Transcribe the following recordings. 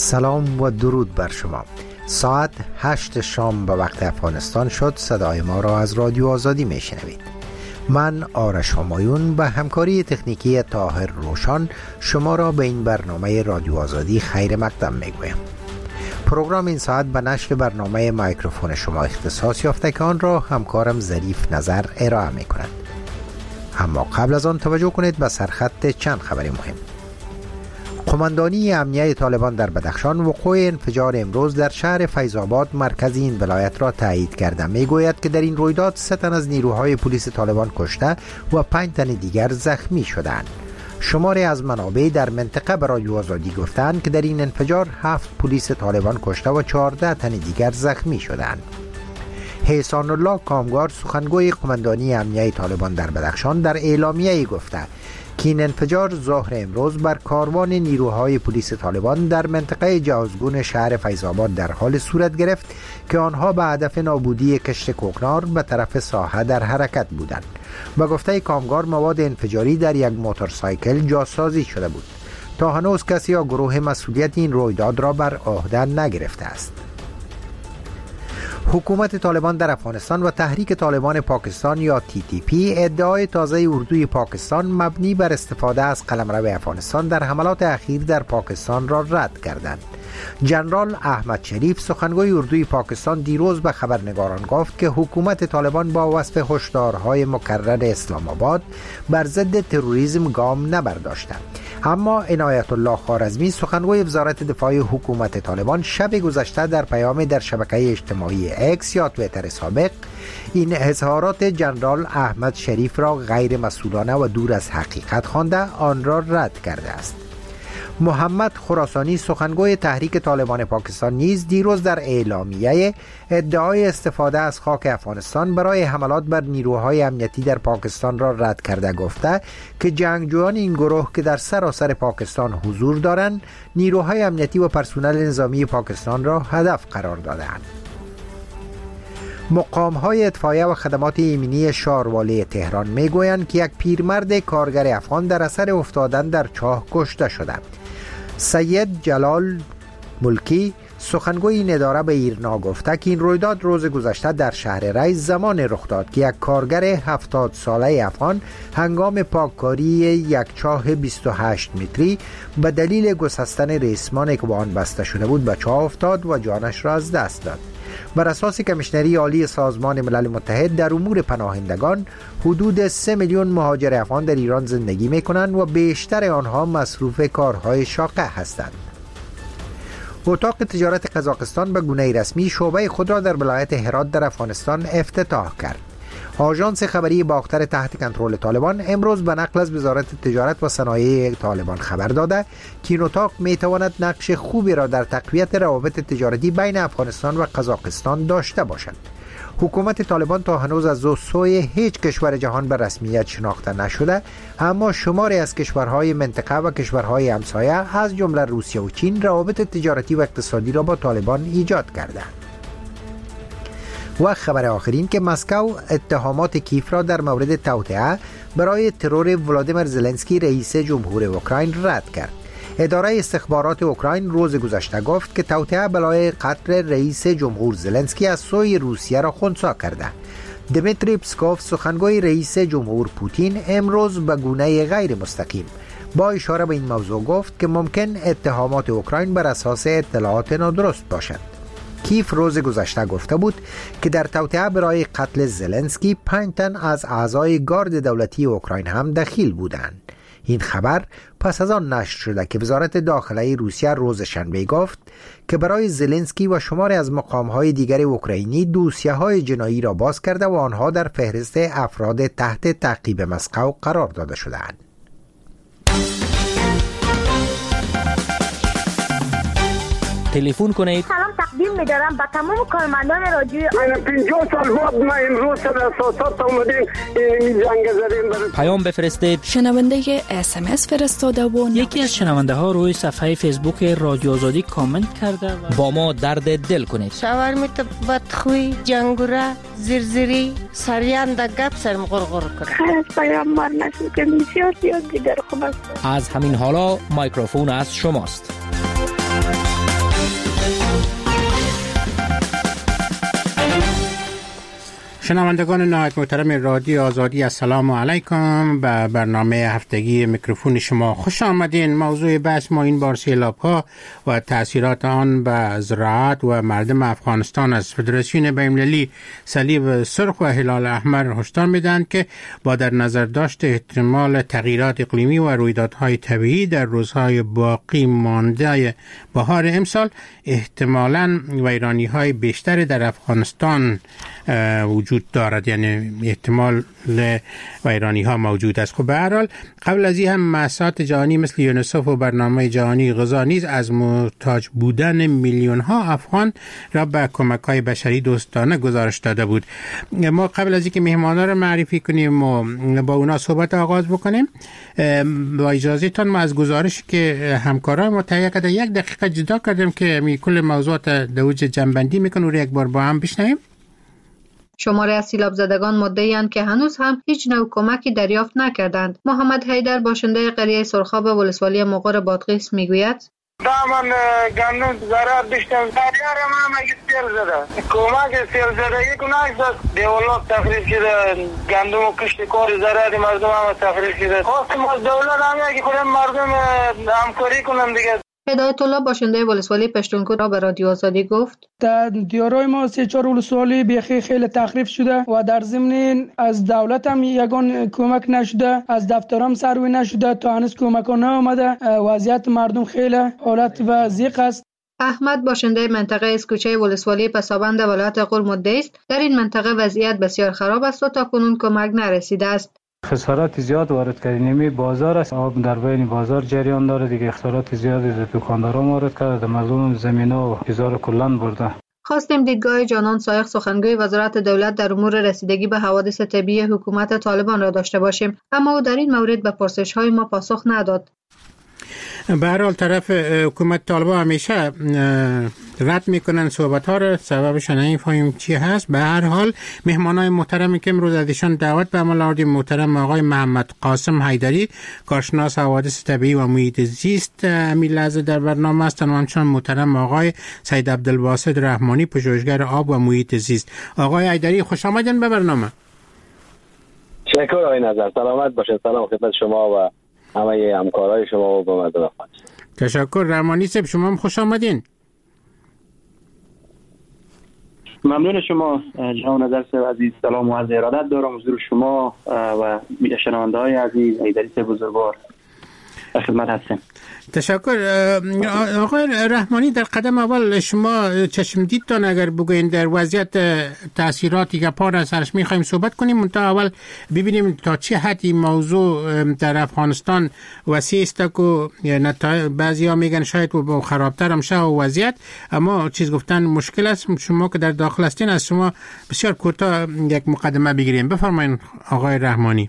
سلام و درود بر شما. ساعت 8 شام به وقت افغانستان شد. صدای ما را از رادیو آزادی میشنوید. من آرش همایون به همکاری تکنیکی طاهر روشان شما را به این برنامه رادیو آزادی خیر مقدم میگویم. پروگرام این ساعت به نشر برنامه میکروفون شما اختصاص یافته که آن را همکارم ظریف نظر ارائه میکند. اما قبل از آن توجه کنید به سرخط چند خبری مهم. قماندانی امنیه طالبان در بدخشان وقوع انفجار امروز در شهر فیض آباد مرکز این ولایت را تایید کرده. میگوید که در این رویداد 3 تن از نیروهای پلیس طالبان کشته و 5 تن دیگر زخمی شدند. شماری از منابع در منطقه به رادیو آزادی گفتند که در این انفجار 7 پلیس طالبان کشته و 14 تن دیگر زخمی شدند. احسان الله کامگار سخنگوی قماندانی امنیه طالبان در بدخشان در اعلامیه‌ای گفته که این انفجار ظهر امروز بر کاروان نیروهای پلیس طالبان در منطقه جوزگون شهر فیض آباد در حال صورت گرفت که آنها به هدف نابودی کشت کوکنار به طرف ساحه در حرکت بودند. به گفته کامگار مواد انفجاری در یک موتورسایکل جاسازی شده بود. تا هنوز کسی یا گروه مسئولیت این رویداد را بر عهده نگرفته است. حکومت طالبان در افغانستان و تحریک طالبان پاکستان یا TTP ادعای تازه اردوی پاکستان مبنی بر استفاده از قلمرو افغانستان در حملات اخیر در پاکستان را رد کردند. جنرال احمد شریف سخنگوی اردوی پاکستان دیروز به خبرنگاران گفت که حکومت طالبان با وصف هشدارهای مکرر اسلام آباد بر ضد تروریسم گام نبرداشته. اما عنایت الله خوارزمی سخنگوی وزارت دفاع حکومت طالبان شب گذشته در پیام در شبکه اجتماعی اکس یا توییتر سابق این اظهارات جنرال احمد شریف را غیر مسئولانه و دور از حقیقت خوانده آن را رد کرده است. محمد خراسانی سخنگوی تحریک طالبان پاکستان نیز دیروز در اعلامیه ادعای استفاده از خاک افغانستان برای حملات بر نیروهای امنیتی در پاکستان را رد کرده گفته که جنگجویان این گروه که در سراسر پاکستان حضور دارند نیروهای امنیتی و پرسنل نظامی پاکستان را هدف قرار دادند. مقام‌های اطفائیه و خدمات ایمنی شاروالی تهران میگویند که یک پیرمرد کارگر افغان در اثر افتادن در چاه کشته شده. سید جلال ملکی سخنگوی این اداره به ایرنا گفته که این رویداد روز گذشته در شهر ری زمان رخ داد که یک کارگر 70 ساله افغان هنگام پاککاری یک چاه 28 متری به دلیل گسستن ریسمانی که با آن بسته شده بود به چاه افتاد و جانش را از دست داد. بر اساس کمیشنری عالی سازمان ملل متحد در امور پناهندگان حدود 3 میلیون مهاجر افغان در ایران زندگی می‌کنند و بیشتر آنها مصروف کارهای شاقه هستند. اتاق تجارت قزاقستان به گونه رسمی شعبه خود را در ولایت هرات در افغانستان افتتاح کرد. آژانس خبری باختر تحت کنترل طالبان امروز به نقل از وزارت تجارت و صنایع طالبان خبر داده که این اتاق میتواند نقش خوبی را در تقویت روابط تجارتی بین افغانستان و قزاقستان داشته باشد. حکومت طالبان تا هنوز از سوی هیچ کشور جهان به رسمیت شناخته نشده، اما شماری از کشورهای منطقه و کشورهای همسایه از جمله روسیه و چین روابط تجارتی و اقتصادی را با طالبان ایجاد کردند. و خبر آخرین که مسکو اتهامات کیف را در مورد توطئه برای ترور ولادیمیر زلنسکی رئیس جمهور اوکراین رد کرد. اداره استخبارات اوکراین روز گذشته گفت که توطئه برای قتل رئیس جمهور زلنسکی از سوی روسیه را خنثی کرده. دمیتری پسکوف سخنگوی رئیس جمهور پوتین امروز به گونه غیر مستقیم با اشاره به این موضوع گفت که ممکن اتهامات اوکراین بر اساس اطلاعات نادرست باشد. کیف روز گذشته گفته بود که در توطئه برای قتل زلنسکی 5 تن از اعضای گارد دولتی اوکراین هم دخیل بودند. این خبر پس از آن نشر شده که وزارت داخله روسیه روز شنبه گفت که برای زلنسکی و شماری از مقام‌های دیگر اوکراینی دوسیه‌های جنایی را باز کرده و آنها در فهرست افراد تحت تعقیب مسکو قرار داده شده‌اند. تلفن کنید. سلام تقدیم می‌دارم به تمام کارمندان رادیو. من 50 سال بعد ما امروز در اساسات اومدیم این جنگ زدیم. پیام بفرستید. شنونده SMS فرستاده و یکی از شنونده ها روی صفحه فیسبوک رادیو آزادی کامنت کرده و با ما درد دل کنید. شاورمیت بدخوی جنگوره زرزری سریان در گپ سرم غرغر کرد. خیلی پیامبر نشد که بسیار زیاد دیگر خوب است. از همین حالا میکروفون از شماست. شنوندگان نهایت محترم رادیو آزادی، السلام علیکم. به برنامه هفتگی میکروفون شما خوش آمدین. موضوع بحث ما این بار سیلاب‌ها و تأثیرات آن به زراعت و مردم افغانستان است. فدراسیون بین‌المللی صلیب سرخ و هلال احمر هشدار میدهند که با در نظر داشت احتمال تغییرات اقلیمی و رویدادهای طبیعی در روزهای باقی مانده بهار امسال احتمالاً ویرانی‌های بیشتری در افغانستان وجود دارد، یعنی احتمال ویرانی ها موجود است. خب به هر حال قبل از این هم مؤسسات جهانی مثل یونیسف و برنامه جهانی غذا نیز از محتاج بودن میلیون ها افغان را به کمک های بشری دوستانه گزارش داده بود. ما قبل از اینکه مهمانا را معرفی کنیم و با اونا صحبت آغاز بکنیم، با اجازهتان ما از گزارش که همکارای ما تهیه کرده یک دقیقه جدا کردیم که کل موضوعات دوج جنبندی میکنه و یک بار با هم بشنویم. شماری از سیلاب زدگان مدعی‌اند که هنوز هم هیچ نوع کمکی دریافت نکردند. محمد حیدر باشنده قریه سرخاب ولسوالی مغور بادغیس میگوید: دامن گندم زراعت بیشتر زریار ما مگه سیل زده کمک سیل زده یک نایست دولت تخریب شده گندم و کشت کار زراعت مردم هم تخریب شده. خواستیم از دولت هم که کنیم مردم همکاری کنن دیگه. هدایت الله باشنده ولسوالی پشتونکو را به رادیو آزادی گفت: در دیارای ما 3-4 ولسوالی بیخی خیلی تخریب شده و در ضمن از دولت هم یگان کمک نشده، از دفترام سروی نشده، تا هنوز کمک ها نیامده. وضعیت مردم خیلی حالت و ضیق است. احمد باشنده منطقه اسکوچه ولسوالی پسابند ولایت غور مدعی است در این منطقه وضعیت بسیار خراب است و تاکنون کمک نرسیده است. خسارات زیاد وارد کردیم. بازار است، آب در بین بازار جریان داره دیگه. خسارات زیادی از دکانداران وارد کرده، مردم زمینا و هزار کلان برده. خواستیم دیدگاه جانان سایق سخنگوی وزارت دولت در امور رسیدگی به حوادث طبیعی حکومت طالبان را داشته باشیم، اما او در این مورد به پرسش‌های ما پاسخ نداد. به هر حال طرف حکومت طالبان همیشه رد میکنن صحبت ها را، سببش نمیفهمیم چی هست. به هر حال مهمانای محترمی که امروز ازشان دعوت به عمل آوردیم، محترم آقای محمد قاسم حیدری، کارشناس حوادث طبیعی و محیط زیست، همین لحظه در برنامه هستند، و همچنین محترم آقای سید عبدالباسط رحمانی، پژوهشگر آب و محیط زیست. آقای حیدری خوش آمدین به برنامه. شکر آقای نظر، سلامت باشید. سلام خدمت شما و همه همکارای شما و با مردم افغانستان. تشکر. رحمانی صاحب شما هم خوش آمدین. ممنون شما جناب نظر صاحب عزیز. سلام و عرض ارادت دارم حضور شما و شنونده‌های عزیز. حیدری صاحب بزرگوار خدمت هستم. تشکر. آقای رحمانی، در قدم اول شما چشم دیدتان اگر بگوین در وضعیت تأثیراتی که پار سرش میخوایم صحبت کنیم، منتها اول ببینیم تا چه حدی موضوع در افغانستان وسیع است که بعضی ها میگن شاید و خرابتر هم شه و وضعیت، اما چیز گفتن مشکل است. شما که در داخل هستین از شما بسیار کوتاه یک مقدمه بگیریم. بفرمایید آقای رحمانی.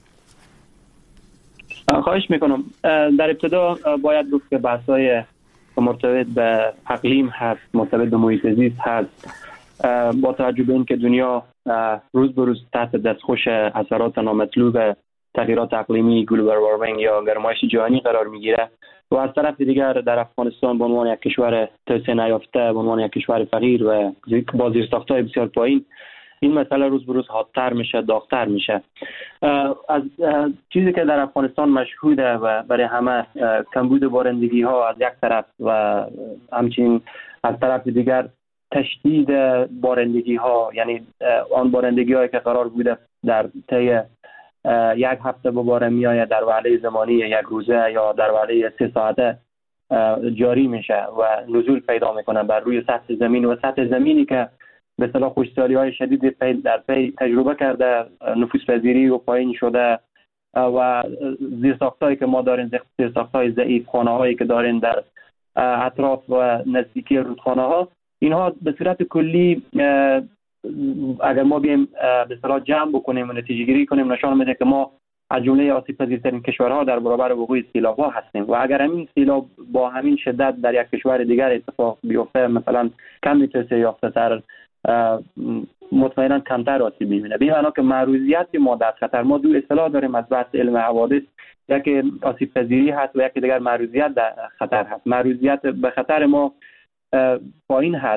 خواهش میکنم. در ابتدا باید گفت که بحث‌های مرتبط به اقلیم هست، مرتبط به محیط زیست هست، با توجه به اینکه دنیا روز به روز تحت دستخوش اثرات نامطلوب تغییرات اقلیمی، گلوبال وارمینگ یا گرمایش جهانی قرار میگیره و از طرف دیگر در افغانستان به عنوان یک کشور توسعه نیافته، به عنوان یک کشور فقیر و با زیرساخت‌های بسیار پایین، این مسئله روز به روز حادتر میشه، داغ‌تر میشه. از چیزی که در افغانستان مشهوده و برای همه کمبود بارندگی ها از یک طرف و همچنین از طرف دیگر تشدید بارندگی ها، یعنی آن بارندگی هایی که قرار بوده در طی یک هفته بباره میآید در وعده زمانی یک روزه یا در وعده 3 ساعته جاری میشه و نزول پیدا میکنه بر روی سطح زمین و سطح زمینی که به اصطلاح خشکسالی‌های شدید در پی تجربه کرده، نفوذپذیری و پایین شده و زیرساخت‌هایی که ما داریم، زیرساخت‌های ضعیف، خانه‌هایی که داریم در اطراف و نزدیکی رودخانه‌ها، اینها به صورت کلی اگر ما بیم به اصطلاح جمع بکنیم و نتیجه گیری کنیم، نشان میده که ما از جمله آسیب‌پذیرترین کشورها در برابر وقوع سیلاب‌ها هستیم و اگر همین سیلاب با همین شدت در یک کشور دیگر اتفاق بیفته، مثلا کمی توسعه یافته‌تر، مطمئنا کمتر آسیب می‌بینه. به معنی که معروضیت ما در خطر، ما دو اصطلاح داریم از بحث علم حوادث، یکی آسیب پذیری هست و یکی دیگر معروضیت در خطر هست. معروضیت به خطر ما پایین هست،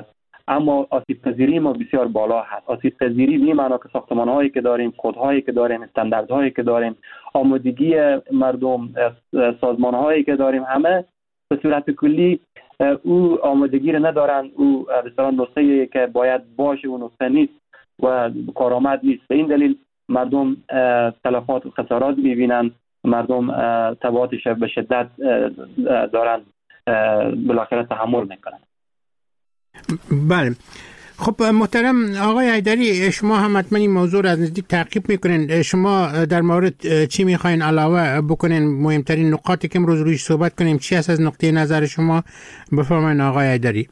اما آسیب پذیری ما بسیار بالا هست. آسیب پذیری به معنی که ساختمان هایی که داریم، کدهایی که داریم، استانداردهایی که داریم، آمادگی مردم، سازمان هایی که داریم، همه به صورت کلی او آمادگی رو ندارن. او به اصطلاح نسخه‌ای که باید باشه و نسخه نیست و کارآمد نیست. به این دلیل مردم تلفات و خسارات می‌بینن، مردم تبعاتش به شدت دارن بالاخره تحمل میکنن. بله. خب محترم آقای حیدری، شما هم حتما این موضوع را از نزدیک تعقیب میکنین. شما در مورد چی میخواین علاوه بکنین؟ مهمترین نقاطی که امروز رویش صحبت کنیم چی است از نقطه نظر شما؟ بفرمایید آقای حیدری.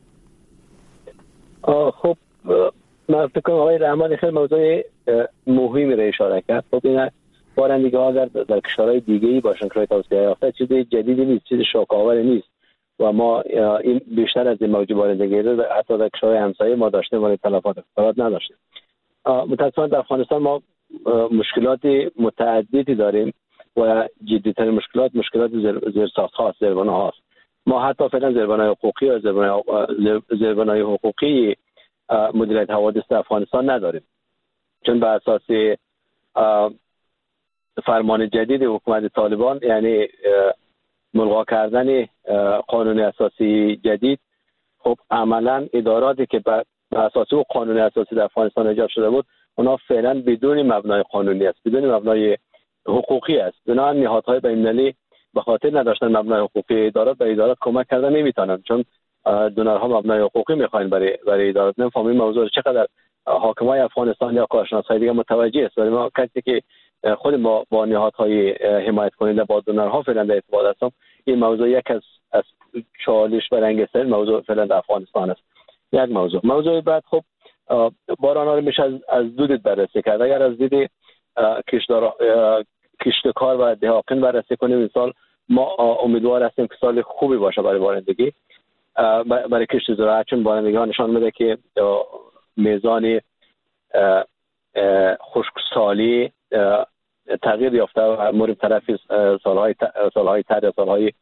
خب من فکر کنم آقای رحمانی خیلی موضوع مهمی را اشاره کرد. خب این بارندگی ها در کشورهای دیگه‌ای باشن که توسعه یافته چیز جدیدی نیست، چیز شوک‌آوری نیست و ما این بیشتر از این موج بارندگی رو حتی در کشورهای همسایه ما داشتیم ولی تلفات اقتصاد نداشتیم. متأسفانه در افغانستان ما مشکلات متعددی داریم و جدی‌ترین مشکلات زیرساخت هاست، زیربنا هاست. ما حتی فعلا زیربنای حقوقی و زیربنای حقوقی مدیریت حوادث افغانستان نداریم، چون بر اساس فرمان جدید حکومت طالبان، یعنی ملغا کردن قانون اساسی جدید، خب عملا اداراتی که بر اساس او قانون اساسی در افغانستان ایجاد شده بود اونا فعلا بدون مبنای قانونی است، بدون مبنای حقوقی است. بنابراین نهادهای بین‌المللی به خاطر نداشتن مبنای حقوقی ادارات به ادارات کمک کردن نمیتونن، چون دونرها مبنای حقوقی میخواین برای ادارات. نمیفهمیم موضوع چقدر حاکمای افغانستان یا کارشناسای دیگه متوجه است، ولی ما کسی که خود ما با نهادهای حمایت کننده با دونرها فعلا در ارتباط هستم، این موضوع یک از چالش برانگیزترین موضوع فعلا در افغانستان است. یک موضوع بعد، خب باران‌ها رو میشه از دو دید بررسی کرد. اگر از دید کشتکار و دهقان بررسی کنیم، این سال ما امیدوار هستیم که سال خوبی باشه برای بارندگی، برای کشت زراعت، چون بارندگی ها نشان میده که میزان خشکسالی تغییر یافته و مورد طرف سالهای تر یا سالهای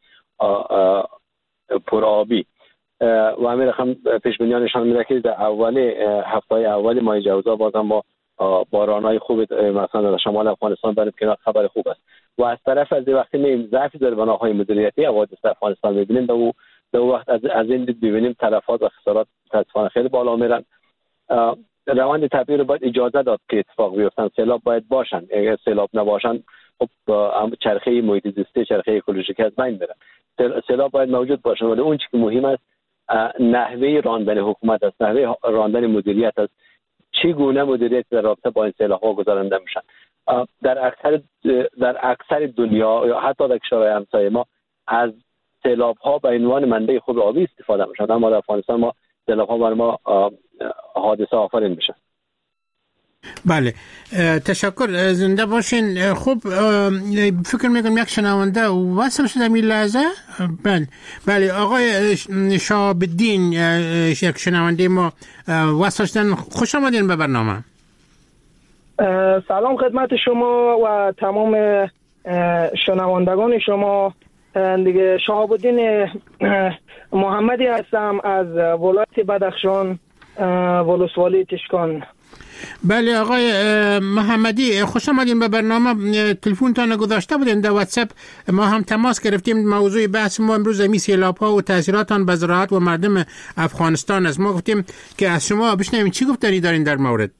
پرآبی و همین رقم پیش بینی نشان میده که در هفته‌های اول ماه جوزا بازم با باران‌های خوب مثلا در شمال افغانستان بریم که خبر خوب است. و از طرف از وقتی می‌بینیم ضعف در بناهای مدیریتی حوادث افغانستان می‌بینیم، در وقت از این دید ببینیم تلفات و خسارات متأسفانه خیلی بالا میرن. روند طبیعی رو باید اجازه داد که اتفاق بیفتن. سیلاب باید باشن، اگر سیلاب نباشن خب چرخه محیط زیستی، چرخه اکولوژیکی از بین میرن. سیلاب باید موجود باشن، ولی اون چیزی که مهم است نحوه راندن حکومت است، نحوه راندن مدیریت است. چگونه مدیریت در رابطه با این سیلاب‌ها گذرانده میشن. در اکثر دنیا یا حتی در کشورهای همسایه ما از سیلاب‌ها به عنوان منبع خوب آبی استفاده میشن، اما در افغانستان ما سیلاب‌ها برای ما حادثه آفرین میشن. بله، تشکر، زنده باشین. خب فکر میکنم یک شنونده وصل شده می لحظه. بله آقای شهاب الدین، یک شنونده ما وصل شدن. خوش آمدین به برنامه. سلام خدمت شما و تمام شنوندگان شما. دیگه شهاب الدین محمدی هستم از ولایت بدخشان، ولسوالی تشکان. بله آقای محمدی، خوش آمدین به برنامه. تلفنتان گذاشته بودین در واتساپ، ما هم تماس گرفتیم. موضوع بحث ما امروز امی سیلاب‌ها و تاثیرات آن به زراعت و مردم افغانستان است. ما گفتیم که از شما بشنویم چی گفتنی دارین در مورد.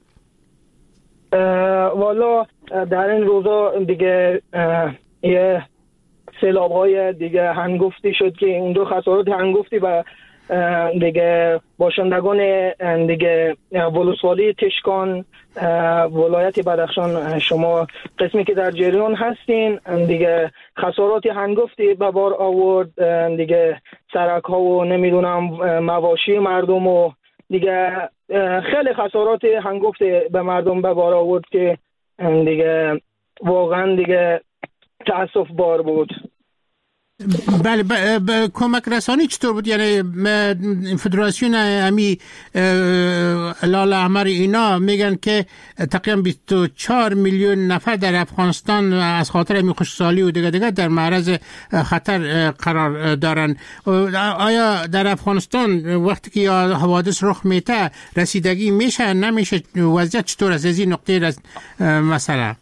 والا در این روزا دیگه یه سیلاب‌های دیگه هنگفتی شد که اون دو خسارات هنگفتی و دیگه باشندگان دیگه ولسوالی تشکان ولایت بدخشان، شما قسمی که در جریان هستین، دیگه خسارات هنگفتی به بار آورد. دیگه سرک ها و نمیدونم مواشی مردم و دیگه خیلی خسارات هنگفتی به مردم به بار آورد که دیگه واقعا دیگه تأسف بار بود. بله کمک رسانی چطور بود؟ یعنی فدراسیون امی لال احمر اینا میگن که تقریبا 24 میلیون نفر در افغانستان از خاطر امی خشکسالی و دیگه در معرض خطر قرار دارن. آیا در افغانستان وقتی که حوادث رخ میته رسیدگی میشه نمیشه؟ وضعیت چطور از این نقطه مثلا؟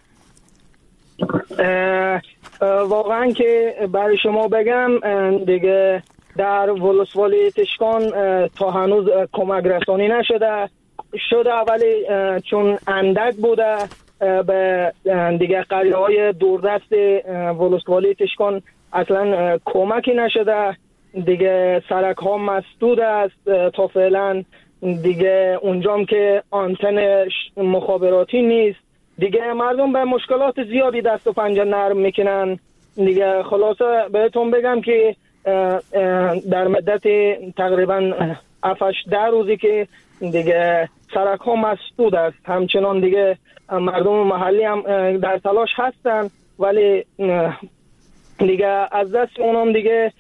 واقعا که برای شما بگم دیگه در ولسوالی تشکان تا هنوز کمک رسانی نشده ولی چون اندک بوده به دیگه قریه های دوردست ولسوالی تشکان اصلا کمکی نشده دیگه. سرک ها مسدود است تا فعلا دیگه، اونجام که آنتن مخابراتی نیست دیگه، مردم به مشکلات زیادی دست و پنجه نرم میکنن دیگه. خلاصه بهتون بگم که در مدت تقریبا 7-10 روزی که دیگه سرک ها مسدود است، همچنان دیگه مردم محلی هم در تلاش هستن ولی دیگه از دست اونم دیگه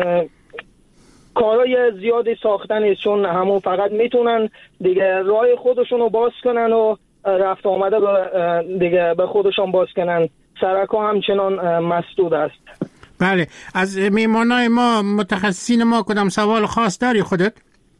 کارهای زیادی ساختن است، چون همون فقط میتونن دیگه راه خودشونو باز کنن و رفت آمده دیگه به خودشون باز کنن. سرک ها همچنان مسدود است. بله، از میمانای ما متخصصین ما کدام سوال خاص داری خودت؟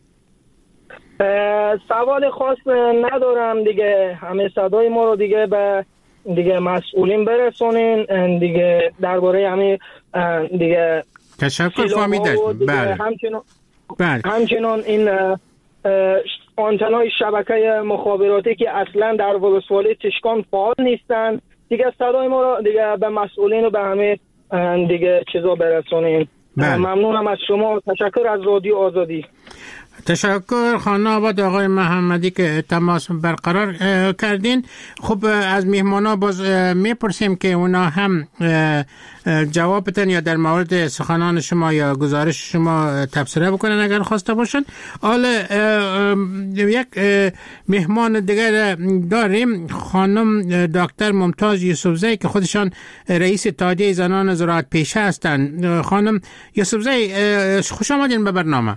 سوال خاص ندارم دیگه. همه صدای ما رو دیگه به دیگه مسئولین برسونین دیگه درباره همه دیگه. تشکر فهمیدم. بله. همچنان این آنتنای شبکه مخابراتی که اصلا در ولسوالی تشکان فعال نیستن دیگه صدای ما رو دیگه به مسئولین و به همه دیگه چیزا برسونین. ممنونم از شما. تشکر از رادیو آزادی. تشکر خانم آباد آقای محمدی که تماس برقرار کردین. خب از میهمانا باز میپرسیم که اونا هم جوابتن یا در مورد سخنان شما یا گزارش شما تبصره بکنن اگر خواسته باشن. حالا یک مهمان دیگر داریم، خانم دکتر ممتاز یوسفزی که خودشان رئیس اتحادیه زنان زراعت پیشه هستند. خانم یوسفزی خوش آمدین به برنامه.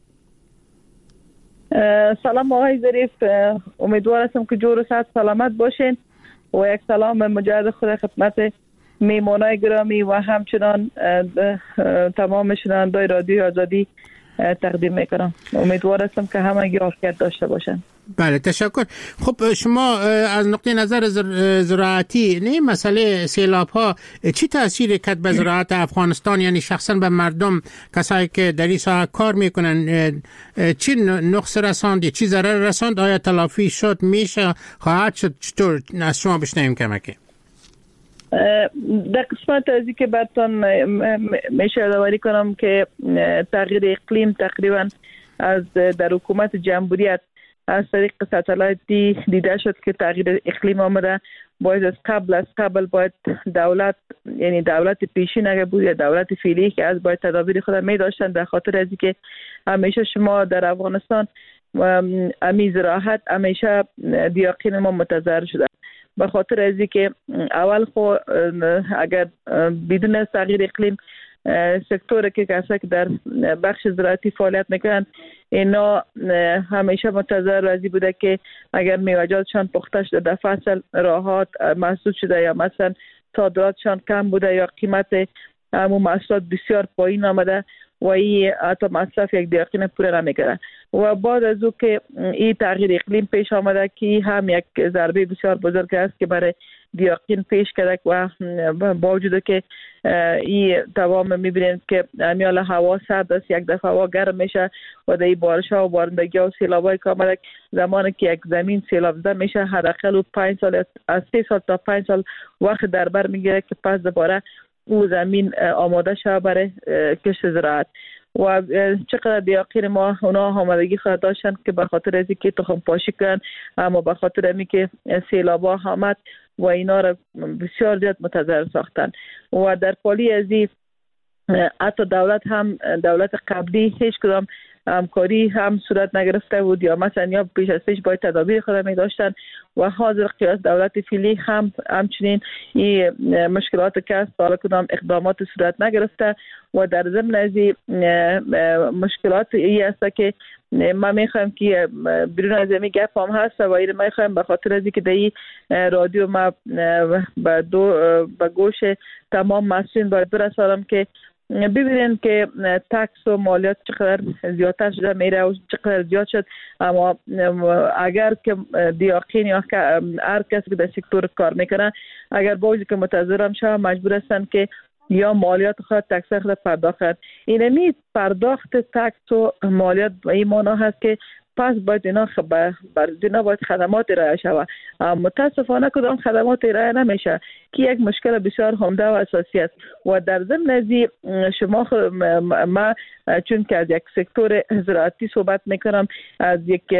سلام آقای ظریف، امیدوار هستم که جور و صحت سلامت باشین و یک سلام مجدد خود خدمت میمانای گرامی و همچنان تمام شنوندگان رادیو آزادی تقدیم میکنم. امیدوار هستم که همگی عافیت داشته باشن. بله تشکر. خب شما از نقطه نظر زراعتی نه مسئله سیلاب ها چی تاثیر کرد به زراعت افغانستان، یعنی شخصا به مردم کسایی که در این ساحه کار میکنن چی نقص رساند یا چی ضرر رساند؟ آیا تلافی شد، میشه، خواهد شد؟ چطور از شما بشنویم کمکی؟ در قسمت ازی که براتون میشه یادآوری کنم که تغییر اقلیم تقریبا از در حکومت جمهوریت از طریق ساتلایتی دیده شد که تغییر اقلیم آمده. باید از قبل باید دولت، یعنی دولت پیشین اگر بود یا دولت فعلی که از باید تدابیر خود می داشتن، در خاطر از که همیشه شما در افغانستان امی زراعت همیشه دیاقین ما متضرر شده. به خاطر از که اول خو اگر بدون تغییر اقلیم سکتور که کسایی که در بخش زراعتی فعالیت میکنن اینا همیشه متضرر از بوده که اگر میوه‌جاتشان پخته شده در فصل راحات مسدود شده یا مثلا صادراتشان کم بوده یا قیمت همون محصولات بسیار پایین آمده و این حتی مصرف یک دیاقین پوره نمیکنه. و بعد از او که این تغییر اقلیم پیش آمده که هم یک ضربه بسیار بزرگ است که برای دیاقین پیش کرده و با وجود که این تمام میبینید که میال هوا سرد است، یک دفعه هوا گرم میشه و در بارش ها و بارندگی ها و سیلابای که آمده زمانی که یک زمین سیلاب زده میشه حداقل 5 سال از 3 سال تا 5 سال وقت در بر میگیره که پس دوباره او زمین آماده شده برای کشت زراعت. و چقدر دیاقین ما اونا آمادگی خواهد داشتن که به خاطر از اینکه تخم پاشی کنن، اما به خاطر از اینکه سیلابا آمد و اینا را بسیار زیاد متضرر ساختن. و در پالی از این حتی دولت هم دولت قبلی هیچ کدام همکاری هم صورت نگرفته بود یا مثلا یا پیش از پیش باید تدابیر خود می داشتن و حاضر قیاس دولت فعلی همچنین این مشکلات که سال کدام اقدامات صورت نگرفته و در ضمن از مشکلات ای است که ما میخوایم که بیرون از این گپ هم هست و این میخوایم به خاطر از که در رادیو ما به گوش تمام مسئولین باید برسانم که ببینین که تکس و مالیات چقدر زیادتر شده میره و چقدر زیاد شد. اما اگر که دیاقین یا هر کسی که در سکتور کار میکنه اگر با وجود که متضرر شده مجبور هستن که یا مالیات خود تکس خود پرداخت کرد. اینمی پرداخت تکس و مالیات به این معنا هست که پس باید اینا باید خدمات ارائه شود. متاسفانه کدام خدمات ارائه نمیشه که یک مشکل بسیار عمده و اساسی است و در ضمن از شما ما چون که از یک سکتور زراعتی صحبت میکنم از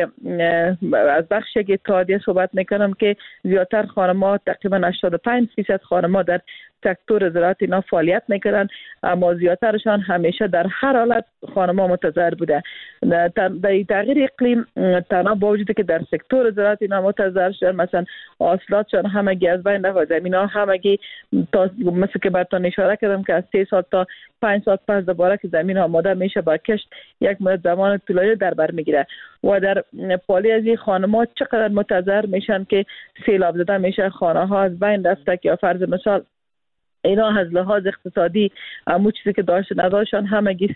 بخش یک اتحادیه صحبت میکنم که زیادتر خانم‌ها تقریبا 85% خانم‌ها در سکتور زراعت اینا فعالیت میکنن اما زیادترشان همیشه در هر حالت خانم‌ها متضرر بوده. در تغییر اقلیم تنها با وجود که در سکتور زراعت اینا متضرر شدن مثلا حاصلاتشان همگی از بین رفت، زمین‌ها همگی مثل که براتون اشاره کردم که از 3 سال تا 5 سال پس دوباره که زمین آماده میشه با کشت یک مدت زمان طولانی در بر میگیره و در پالی از این خانم‌ها چقدر متضرر میشن که سیلاب زده میشه، خانه ها از بین رفته که فرض مثال اینا از لحاظ اقتصادی همون چیزی که داشت نداشتن همگی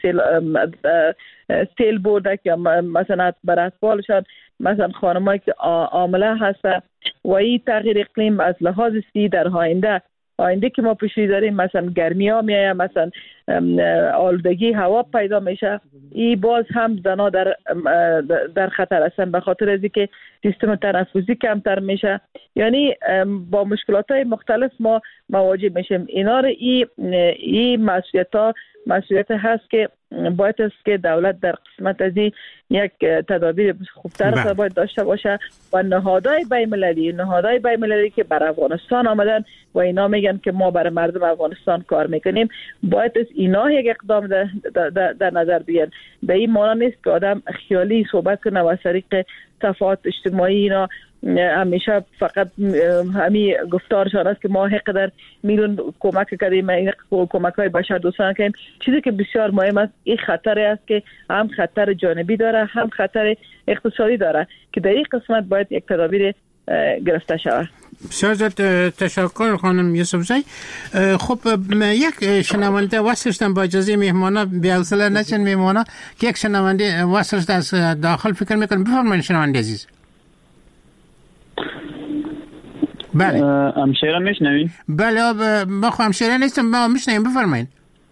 سیل برده که مثلا بر اطفالشان مثلا خانمایی که عامله هست و این تغییر اقلیم از لحاظ سی در آینده که ما پیشی داریم مثلا گرمی ها میایه مثلا آلودگی هوا پیدا میشه این باز هم زنا در خطر هستن به خاطر از اینکه سیستم تنفسی کمتر میشه. یعنی با مشکلات های مختلف ما مواجه میشیم. اینا رو این مسئولیت هست که باید است که دولت در قسمت از یک تدابیر خوبتر باید داشته باشه و نهادهای بین‌المللی که بر افغانستان آمدن و اینا میگن که ما برای مردم افغانستان کار میکنیم باید از اینا یک اقدام در نظر بگیرن. به این معنی نیست که آدم خیالی صحبت کنه و از طریق صفحات اجتماعی اینا همیشه فقط همین گفتارشان است که ما حقدر میلیون کمک کردیم، این کمک های بشر دوستانه کردیم. چیزی که بسیار مهم است این خطر است که هم خطر جانبی داره هم خطر اقتصادی داره که در این قسمت باید یک تدابیر گرفته شود. بسیار تشکر خانم یوسفزی. خب یک شنونده وصل شدن با اجازه مهمانا بی حوصله نشن مهمانا که یک شنونده وصل شده از داخل فکر میکنم. بفرمایید شنونده عزیز. بله همشیره میشنوین؟ بله ما خو همشیره نیستم ما میشنویم. بفرمایید.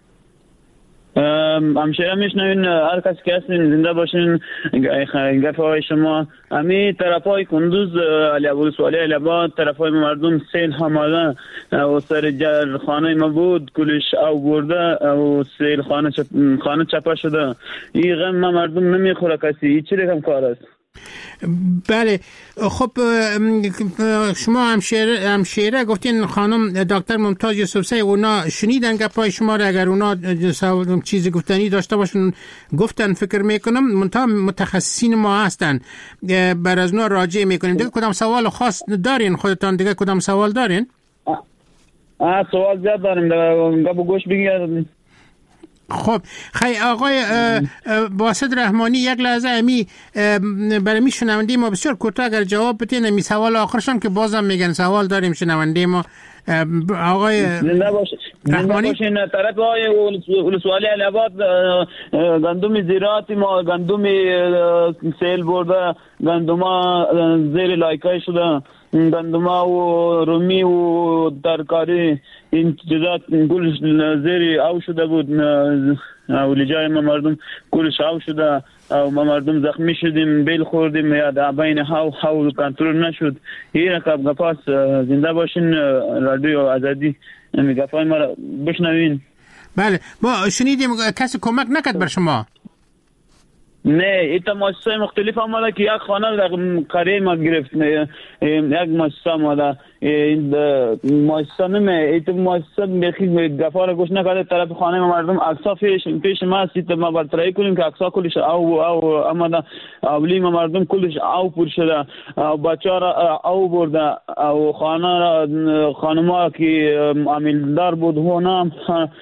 همشیره میشنوین؟ هر کسی که هستین زنده باشین. گفه های شما امی طرف های کندوز ولسوالی علی آباد طرف های مردم سیل هماده و سر خانه ما بود کلش او برده و سیل خانه چپه شده. این غم ما مردم نمیخوره کسی. این چی رقم کار است؟ بله خب شما همشیره گفتین خانم دکتر ممتاز یوسفزی اونا شنیدن گپای شما را. اگر اونا چیزی گفتنی داشته باشن گفتن فکر میکنم متخصصین ما هستن بر از اونا راجع میکنیم. دیگه کدام سوال خاص دارین خودتان؟ دیگه کدام سوال دارین؟ سوال زیاد داریم گپ گوش بگیر. خب آقای باسط رحمانی یک لحظه امی برای می شنونده ما بسیار کوتاه اگر جواب بدین امی سوال آخرشان که بازم میگن سوال داریم شنونده ما. آقای رحمانی طرف های ولسوالی علی آباد گندم زراعتی ما گندم سیل برده گندم زیر لایکای شده گندم و رومی و ترکاری این چیزات گل زیر او شده بود و لجای ما مردم کلش او شده و ما مردم زخمی شدیم بیل خوردیم یا در بین هاو کنترل نشد. این رقم گپاس زنده باشین رادیو آزادی گپای ما را بشنوین. بله ما شنیدیم کسی کمک نکرد بر شما؟ نه ایتا مؤسسه مختلف آمده که یک خانه در قریه ما گرفت، یک مؤسسه آمده این مؤسسه نمه ایتا مؤسسه بخی دفعه را گوش نکرده طرف خانه ما مردم اکسا پیش ما است. ایتا ما برطرحی کنیم که اکسا کلش او آمده، اولی ما مردم کلش او پر شده، بچه را او برده، او خانه ما که عمیل دار بود هونه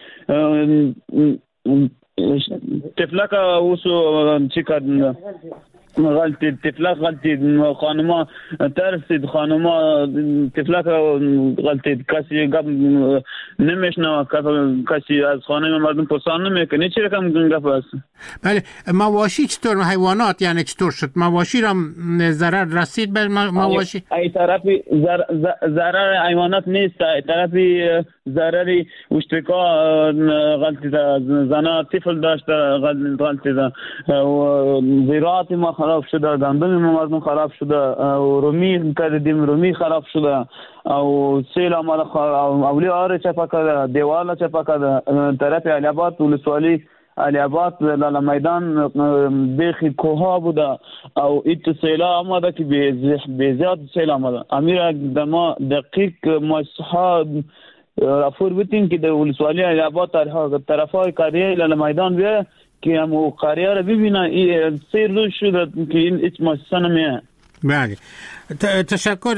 تفلک اوسو چی کردن غلطی تفلک غلطی خانما ترسید خانما تفلک غلطی کسی گپ نمیشنوه کسی از خانه مردم پرسان نمیکنه چی رقم گپ است. بله مواشی چطور حیوانات یعنی چطور شد مواشی را ضرر رسید به مواشی؟ ای طرفی ضرر حیوانات نیست، ای طرفی ضرری اشتکا غلطی ده زنها طفل داشته غلطی ده و زراعت ما خراب شده، گندم ما مردم خراب شده و رومی کردیم رومی خراب شده او سیل آمده اولی آره چپا کرده دیوال چپا کرده طرف علی آباد ولسوالی علی آباد لالا میدان بیخی کوها بوده او ایت سیلا آمده که به زیاد سیل آمده. امیر دما دقیق مصحاب رافور بودیم که در ولسوالی علی آباد طرف های قریه لالا میدان بیه که همو قریه را ببینه سیر روز شده که این ایچ مؤسسه نمیه. بله تشکر.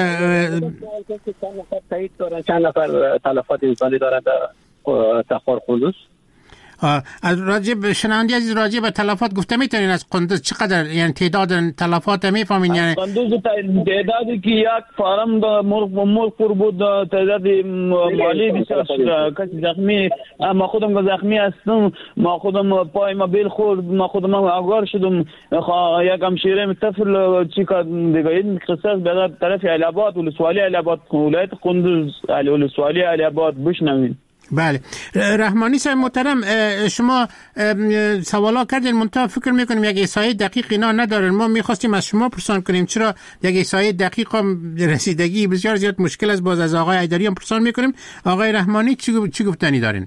چند نفر تلفات انسانی دارند تخار قندوز؟ از راجب شنونده عزیز راجب به تلفات گفته میتونین از قندوز چقدر یعنی تعداد تلفات میفهمین؟ یعنی قندوز تعدادی که یک فارم مرغ بود تعداد مالی بسیار شده کسی زخمی ما خودم زخمی هستم ما خودم پای ما بیل خورد ما خودم آگار شدم یک همشیره طفل چی که دیگه این قصص به طرف علی آباد ولسوالی علی آباد ولایت قندوز ولسوالی علی آباد بشنوید. بله رحمانی صاحب محترم شما سوالا کردین منتها فکر میکنیم یک احصایه دقیق اینا ندارن. ما میخواستیم از شما پرسان کنیم چرا یک احصایه دقیق هم رسیدگی بسیار زیاد مشکل است. باز از آقای ایدری هم پرسان میکنیم. آقای رحمانی چی گفتنی دارین؟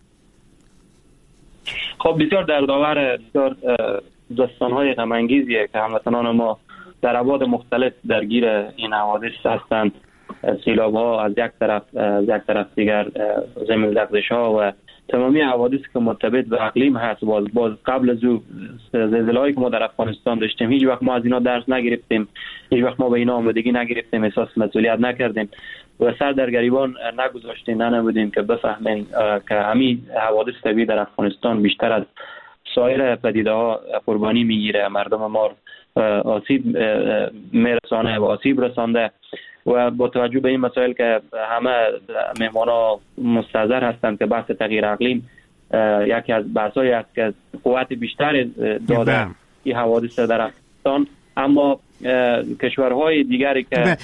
خب بسیار دردآور بسیار داستان‌های غم انگیزیه که هموطنان ما در ابعاد مختلف درگیر این حوادث هستند. سیلاب‌ها از یک طرف دیگر زمین لرزش‌ها و تمامی حوادثی که مرتبط به اقلیم هست. باز قبل از زلزله‌ای که ما در افغانستان داشتیم هیچ وقت ما از اینا درس نگرفتیم، هیچ وقت ما به اینا آمادگی نگرفتیم، احساس مسئولیت نکردیم و سر در گریبان نگذاشتیم، نبودیم که بفهمیم که همین حوادث طبیعی در افغانستان بیشتر از سایر پدیده‌ها قربانی میگیره، مردم ما آسیب میرسانه و آسیب رسانده و با توجه به این مسائل که همه مهمانا مستحضر هستند که بحث تغییر اقلیم یکی از بحث‌هایی است که قوت بیشتر داده این حوادث در افغانستان، اما کشورهای دیگری که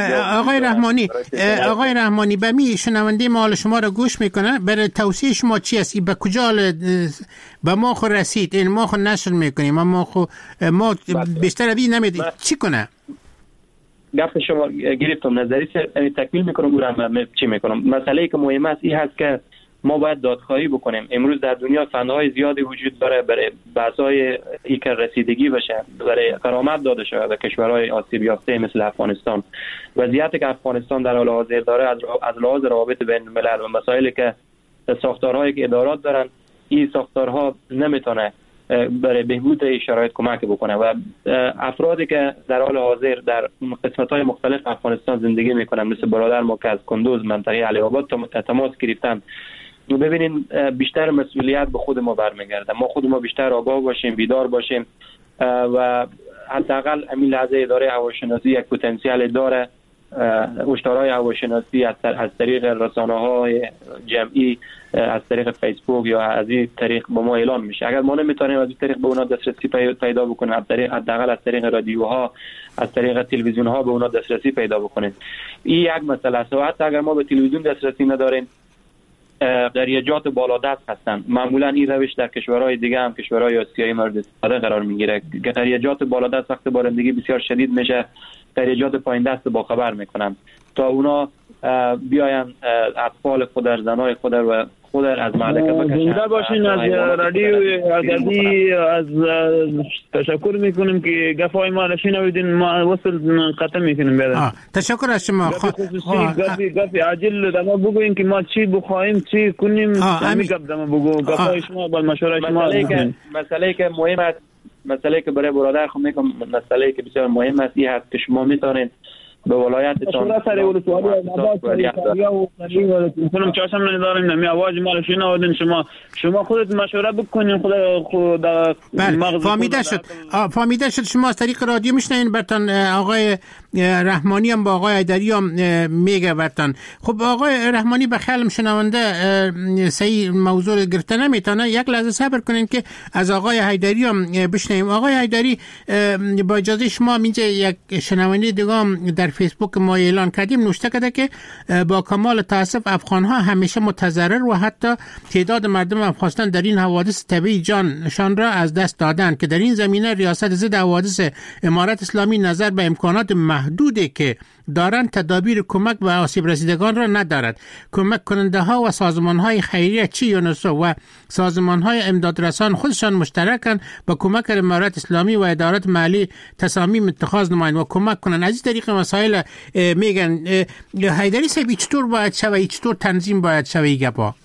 آقای رحمانی به می شنونده ما حال شما را گوش میکنه برای توصیه شما چی است؟ به کجا به ما خو رسید این ما خو نشر میکنیم ما بیشتر بی نمید چی کنه؟ گفت شما گرفتم نظری تکمیل میکنم و چی میکنم. مسئله که مهم است این هست که ما باید دادخواهی بکنیم. امروز در دنیا فنهای زیادی وجود داره برای بحث‌های ای که رسیدگی بشه، برای کرامت داده شده به کشورهای آسیب یافته مثل افغانستان. وضعیتی که افغانستان در حال حاضر داره از لحاظ روابط بین الملل و مسائلی که ساختارهایی که ادارات دارن، این ساختارها نمیتونه برای بهبود شرایط کمک بکنه و افرادی که در حال حاضر در قسمت‌های مختلف افغانستان زندگی میکنن مثل برادر ما که از کندوز منطقه علی آباد تماس گرفتن، ببینین بیشتر مسئولیت به خود ما برمیگرده. ما خود ما بیشتر آگاه باشیم، بیدار باشیم و حداقل همین لحظه اداره هواشناسی یک پتانسیل داره. هشدارهای هواشناسی از طریق رسانه‌های جمعی، از طریق فیسبوک یا از این طریق به ما اعلان میشه. اگر ما نمیتونیم از این طریق به اونا دسترسی پیدا بکنیم، حداقل از طریق رادیوها، از طریق تلویزیون‌ها به اونا دسترسی پیدا بکنیم. این یک مسئله است. حتی اگر ما به تلویزیون دسترسی نداریم، دریاجات بالادست هستند. معمولا این روش در کشورهای دیگه هم کشورهای آسیایی مورد استفاده قرار میگیره. دریاجات بالادست وقت بارندگی بسیار شدید میشه، دریاجات پایین دست با خبر میکنن تا اونا بیاین اطفال خود، زنای خود و خود از معرکه بکشن. زنده باشین. از رادیو آزادی از تشکر میکنیم که گپای ما را شنویدین. ما وصل قطع میکنیم. تشکر از شما. گپی عاجل دما بگوین که ما چی بخوایم چی کنیم. همین گپ دما بگو. گپای شما با مشوره شما. مسئله که مهم است، مسئله که برای برادر خود میگم، مسئله که بسیار مهم است این هست که شما میتونید به ولایتتان کنم چاشم نداریم نمی آواز ما رو شنوادین. شما خودت مشوره بکنین. خود فهمیده شد. شما از طریق رادیو میشنین برتان آقای رحمانی هم با آقای حیدری هم میگه برتان. خب آقای رحمانی به خیالم شنونده صحیح موضوع رو گرفته نمیتونه. یک لحظه صبر کنین که از آقای حیدری هم بشنویم. آقای حیدری با اجازه شما اینجا یک شنونده دیگه هم در فیسبوک ما اعلان کردیم نوشته کرده که با کمال تاسف افغان‌ها همیشه متضرر و حتی تعداد مردم افغانستان در این حوادث طبیعی جانشان را از دست دادند که در این زمینه ریاست ضد حوادث امارت اسلامی نظر به امکانات محدودی که دارند تدابیر کمک به آسیب رسیدگان را ندارد. کمک کننده ها و سازمان های خیریه چی یونسو و سازمان های امدادرسان خودشان مشترکن با کمک امارت اسلامی و ادارات محلی تصامیم اتخاذ نمایند و کمک کنند. از این طریق مسائل میگن. حیدری صاحب چطور باید شوی، چطور تنظیم باید شوی گپا؟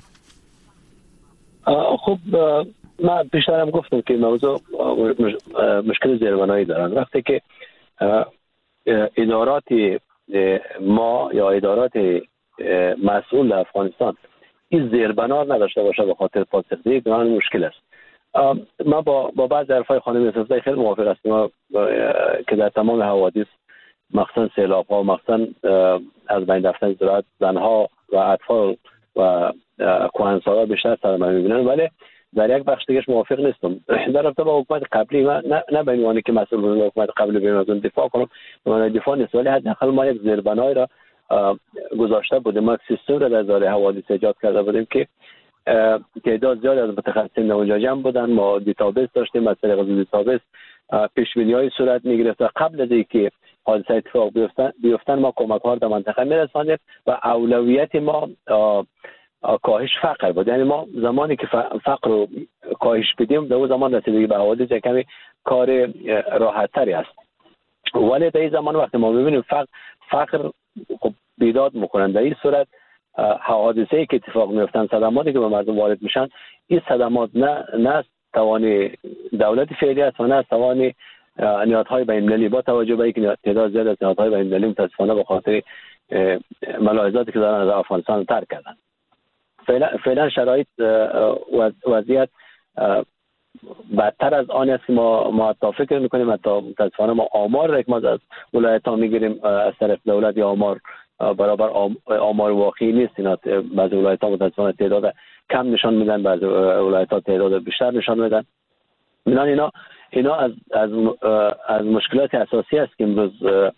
خب من پیشترم گفتم که موضوع مشکل زیربنایی دارن. وقتی که ادارات ما یا ادارات مسئول افغانستان این زیربنا نداشته باشه به خاطر پاسخگویی به آن مشکل است. ما با بعض حرفای خانم اسفزایی خیلی موافق هستم که در تمام حوادث مخصوصا سیلاب‌ها و مخصوصا از بین رفتن زراعت زنها و اطفال و کهنسال‌ها بیشتر صدمه می‌بینن، ولی در یک بخش دیگه‌اش موافق نیستم. در رابطه با حکومت قبلی من نه به عنوان که مسئول بودم حکومت قبلی بیام از اون دفاع کنم، به معنی دفاع نیست، ولی حداقل ما یک زیربنایی را گذاشته بودیم، ما یک سیستم را در زار حوادث ایجاد کرده بودیم که تعداد زیاد از متخصصین اونجا جمع بودن. ما دیتابیس داشتیم، از طریق دیتابیس پیش‌بینی‌های صورت می‌گرفت و قبل از اینکه حادثه اتفاق بیفتن ما کمک‌ها را در منطقه می‌رساندیم و اولویت ما کاهش فقر بود. یعنی ما زمانی که فقر رو کاهش بدیم در اون زمان رسیدگی به حوادث کمی کار راحت‌تری است. ولی در این زمان وقتی ما می‌بینیم فقر خب بیداد می‌کنن، در این صورت حوادثی که اتفاق میفتن، صدماتی که به مردم وارد میشن، این صدمات نه توان دولت فعلی است و نه توان نهادهای بین‌المللی، با توجه به اینکه تعداد زیاد از نهادهای بین‌المللی متاسفانه به خاطر ملاحظاتی که دارن از افغانستان ترک کردن. فعلا شرایط وضعیت بدتر از آن است که ما حتی فکر میکنیم. حتی متاسفانه ما آمار را که ما از ولایت‌ها میگیریم از طرف دولت یا آمار برابر آمار واقعی نیست. اینا بعضی ولایت‌ها متاسفانه تعداد کم نشان میدن، بعضی ولایت‌ها تعداد بیشتر نشان میدن. اینا از مشکلات اساسی است که امروز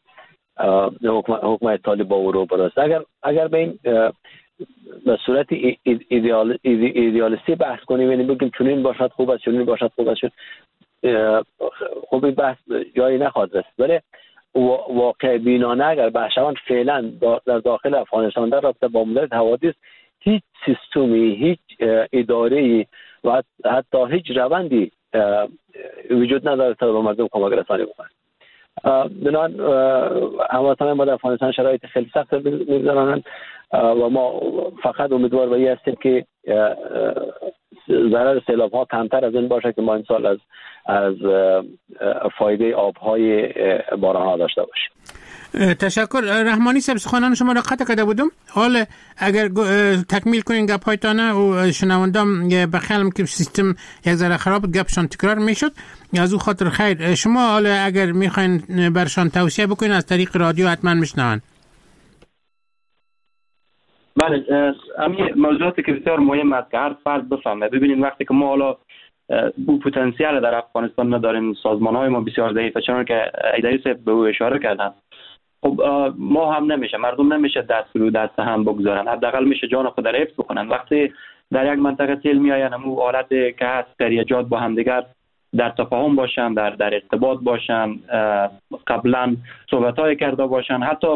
حکومت طالبان رو براست. اگر به این به صورت ایدئالیستی بحث کنیم، یعنی بگیم چنین باشد خوب است، چنین باشد خوب است، خب این بحث جایی نخواهد رسید. ولی واقع بینانه اگر بحث شوند، فعلا در داخل افغانستان در رابطه با مدیریت حوادث هیچ سیستمی، هیچ اداره‌ای و حتی هیچ روندی وجود نداره تا به مردم کمک رسانی بکنه. بنابراین هموطنان ما در افغانستان شرایط خیلی سخت می‌گذرانند و ما فقط امیدوار به این هستیم که ضرر سیلاب‌ها کمتر از این باشه که ما این سال از فایده آب‌های باران‌ها داشته باشیم. تشکر. رحمانی صاحب سخنان شما را قطع کرده بودم. حالا اگر تکمیل کنین گپ‌هایتان و شنوندام بخیالم که سیستم یک ذره خراب گپشان تکرار میشد، از او خاطر خیر شما حالا اگر میخواین برشان توصیه بکنین از طریق رادیو حتما میشنون. بله، همین موضوعاتی که بسیار مهم است که هر فرد بفهمه. ببینید وقتی که ما حالا بو پتانسیل در افغانستان نداریم، سازمان‌های ما بسیار ضعیفه، چون که حیدری صاحب به او اشاره کردن، خب ما هم نمیشه، مردم نمیشه دست رو دست هم بگذارن، حداقل میشه جان خود را حفظ بکنن. وقتی در یک منطقه سیل میآین، همون حالتی که هست قریجات با هم دیگر در تفاهم باشن، در ارتباط باشن، قبلا صحبت‌های کرده باشن، حتی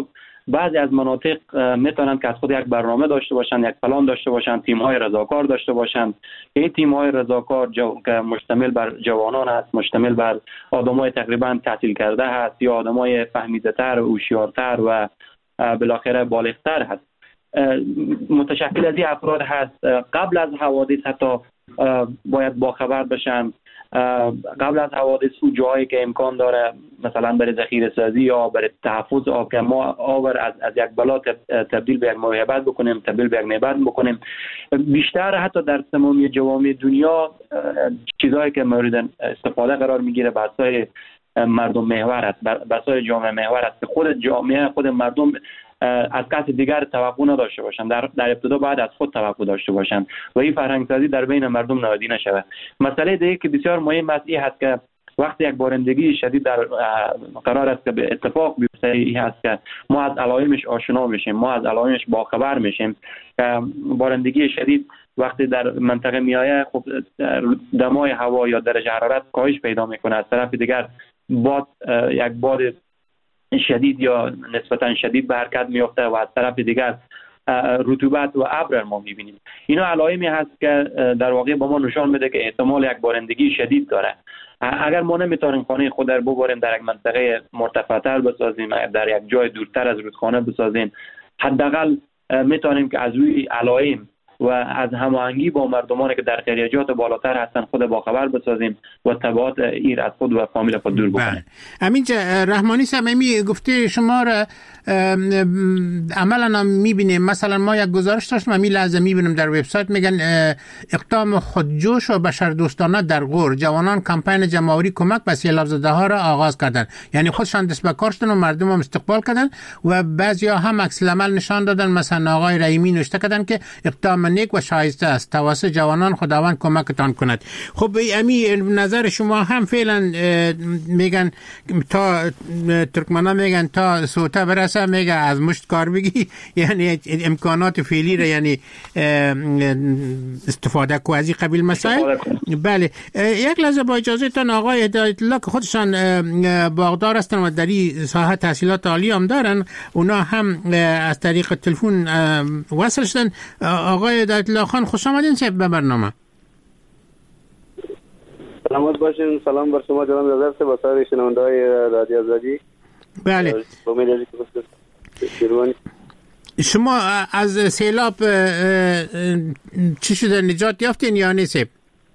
بعضی از مناطق میتونن که از خود یک برنامه داشته باشن، یک پلان داشته باشن، تیم‌های رضاکار داشته باشن. این تیم‌های رضاکار که مشتمل بر جوانان است، مشتمل بر آدمای تقریبا تحصیل کرده هست یا آدمای فهمیده‌تر و هوشیارتر و بالاخره بالغ‌تر هست، متشکل از این افراد هست. قبل از حوادث حتی باید باخبر بشن، قبل از حوادث او جایی که امکان داره مثلا برای ذخیره سازی یا برای تحفظ آب که ما آب از یک بلا تبدیل به یک موهبت بکنیم، تبدیل به یک نعمت بکنیم. بیشتر حتی در تمامی جوامع دنیا چیزایی که مورد استفاده قرار میگیره بحث‌های مردم محور است، بحث‌های جامعه محور است که خود جامعه، خود مردم از کسی دیگر توقع نداشته باشند، در ابتدا بعد از خود توقع داشته باشند و این فرهنگ سازی در بین مردم نهادی نشود. مسئله دیگه که بسیار مهم است این هست که وقتی یک بارندگی شدید در قرار است که به اتفاق بیفته، این هست که ما از علائمش آشنا میشیم، ما از علائمش باخبر میشیم که بارندگی شدید وقتی در منطقه میآید، خب دمای هوا یا درجه حرارت کاهش پیدا میکنه، از طرف دیگر باد یک باد شدید یا نسبتا شدید به حرکت میفته و از طرف دیگر رطوبت و ابر ما میبینیم. اینا علائمی هست که در واقع با ما نشان میده که احتمال یک بارندگی شدید داره. اگر ما نمیتونیم خانه خود در ببریم، در یک منطقه مرتفع‌تر بسازیم، در یک جای دورتر از رودخانه بسازیم، حداقل میتونیم که از روی علائم و از هماهنگی با مردمانی که در خیریجات بالاتر هستن خود با خبر بسازیم و تبعات ایر از خود و فامیل خود دور بکنیم. امین رحمانی صمیمی گفته شما را عملا میبینیم. مثلا ما یک گزارش داشتیم همین لحظه میبینیم در وبسایت میگن اقدام خودجوش و بشردوستانه در غور، جوانان کمپین جمع‌آوری کمک به سیلاب زده ها را آغاز کردند. یعنی خودشان دست به کار شدن و مردم هم استقبال کردند و بعضیا هم عکس العمل نشان دادن. مثلا آقای رحیمی نوشته کردن که اقدام نیک و شایسته است، توسط جوانان خداوند کمکتان کند. خب امین نظر شما هم فعلا میگن تا ترکمنان میگن تا سوته برسه، میگه از مشت کار بگی، یعنی امکانات فعلی را یعنی استفاده کو از این قبیل مسائل. بله یک لحظه با اجازهتان آقای هدایت الله که خودشان باغدار هستن و در این ساحه تحصیلات عالی هم دارن، اونا هم از طریق تلفن وصل شدن. آقای هدایت الله خان خوش آمدین به برنامه. سلامت باشین. سلام بر شما جناب نظر با سایر شنونده‌های رادیو آزادی. بله شما از سیلاب چی شده، نجات یافتین یا نیست؟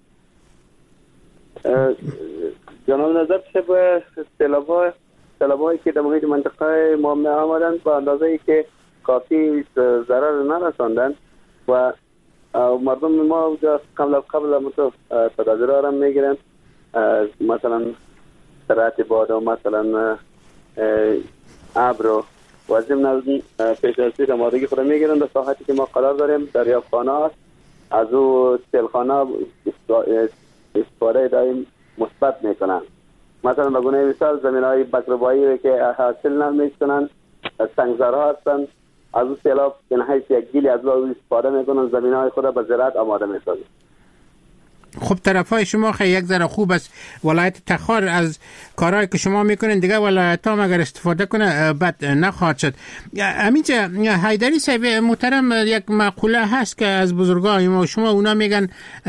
جناب نظر به سیلاب‌هایی که در محیط منطقه ما می آمدند با اندازه‌ای که کافی ضرر نرساندند و مردم ما قبل تدابیر را میگیرند، مثلا سرعت باد و مثلا ابر و ضمن پیش از آمادگی خود میگیرند. در ساحتی که ما قرار داریم دریافتخانه است، از او سیلخانه استفاده دائم مثبت میکنند. مثلا به گونه مثال زمینهای بکربایی که حاصل نمیکنند، سنگزارها هستند، از او سیلاب به حیث یک گیلی از او استفاده میکنن، زمینهای خود به زراعت آماده میسازند. خب طرفای شما خیلی یک ذره خوب است. ولایت تخار از کارهایی که شما میکنین دیگه ولایت هم اگر استفاده کنه بد نخواهد شد. همینجا حیدری صاحب محترم، یک مقوله هست که از بزرگای ما شما اونا میگن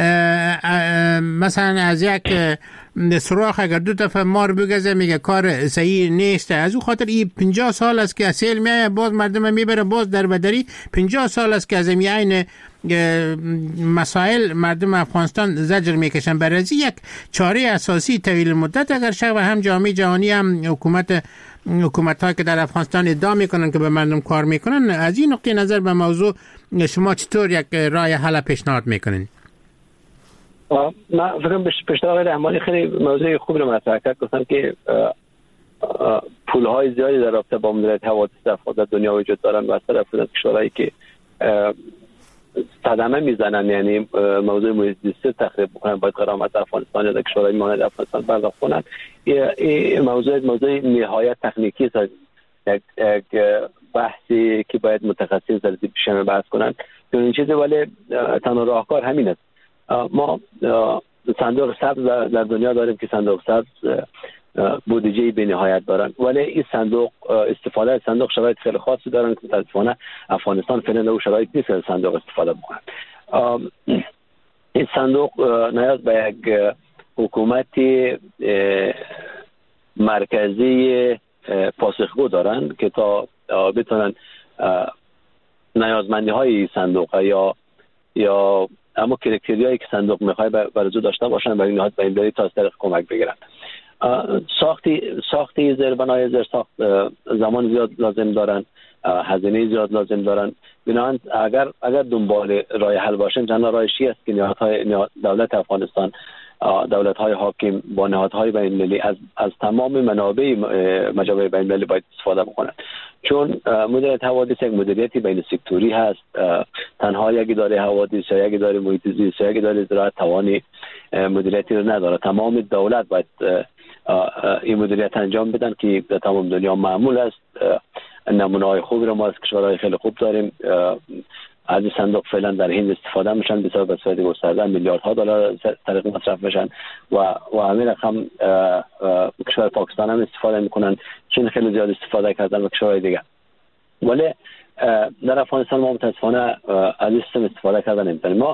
مثلا از یک سوراخ اگر 2 دفعه مار بگزه میگه کار صحیح نیست. از او خاطر این 50 سال است که سیل میایه باز مردم میبره باز در بدری. 50 سال است که از این مسائل مردم افغانستان زجر میکشن. برای یک چاره اساسی طویل مدت اگر شد و هم جامعه جهانی هم حکومت ها که در افغانستان ادعا میکنن که به مردم کار میکنن، از این نقطه نظر به موضوع شما چطور یک راه حل پیشنهاد میکنین؟ من فکرم پیشنهاد آقای رحمانی خیلی موضوع خوب رو مطرح کرد. گفتم که پولهای زیادی در رابطه با مدیریت حوادث در دنیا وجود دارن و از طرف کشورهایی که صدمه میزنن، یعنی موضوع محیط زیستی تخریب میکنن، باید غرامت افغانستان یا کشورهای مانند افغانستان پرداخت کنن. این موضوع نهایت تکنیکی است، یک بحثی که باید متخصصین در پیشم بحث کنن. این چیزی ولی تنها راهکار همین است. ما صندوق سبز در دنیا داریم که صندوق سبز بودجه بی‌نهایت دارن، ولی این صندوق استفاده از صندوق شرایط خیلی خاصی دارن که متاسفانه افغانستان فعلا او شرایط نیست از صندوق استفاده بکنه. این صندوق نیاز به یک حکومت مرکزی پاسخگو دارن که تا بتونن نیازمندی های صندوق یا اما کرکتریایی که صندوق میخواد برزو داشته باشن برای نهاد بین‌المللی تا از طریق کمک بگیرن. ساختی زیربنای زیرساخت زمان زیاد لازم دارن، هزینه زیاد لازم دارن. بنابراین اگر دنبال راه حل باشن، تنها راهشی است که دولت افغانستان، دولت‌های حاکم با نهادهای بین‌المللی از تمام منابع مجامع بین‌المللی باید استفاده بکنند، چون مدیریت حوادث یک مدیریتی بین سکتوری هست. تنها یک اداره حوادث یا یک اداره محیط زیست یا یک اداره زراعت توانی مدیریتی رو نداره. تمام دولت باید این مدیریت انجام بدن که در تمام دنیا معمول است. نمونه‌های خوب رو ما از کشورهای خیلی خوب داریم. از این صندوق فعلا در هند استفاده میشن، بسیار به صورت گسترده میلیاردها دلار طریق مصرف میشن و همین رقم کشور پاکستان هم استفاده میکنن، چین خیلی زیاد استفاده کردن و کشورهای دیگه. ولی در افغانستان ما متاسفانه از این سیستم استفاده کردن نمیتونیم. ما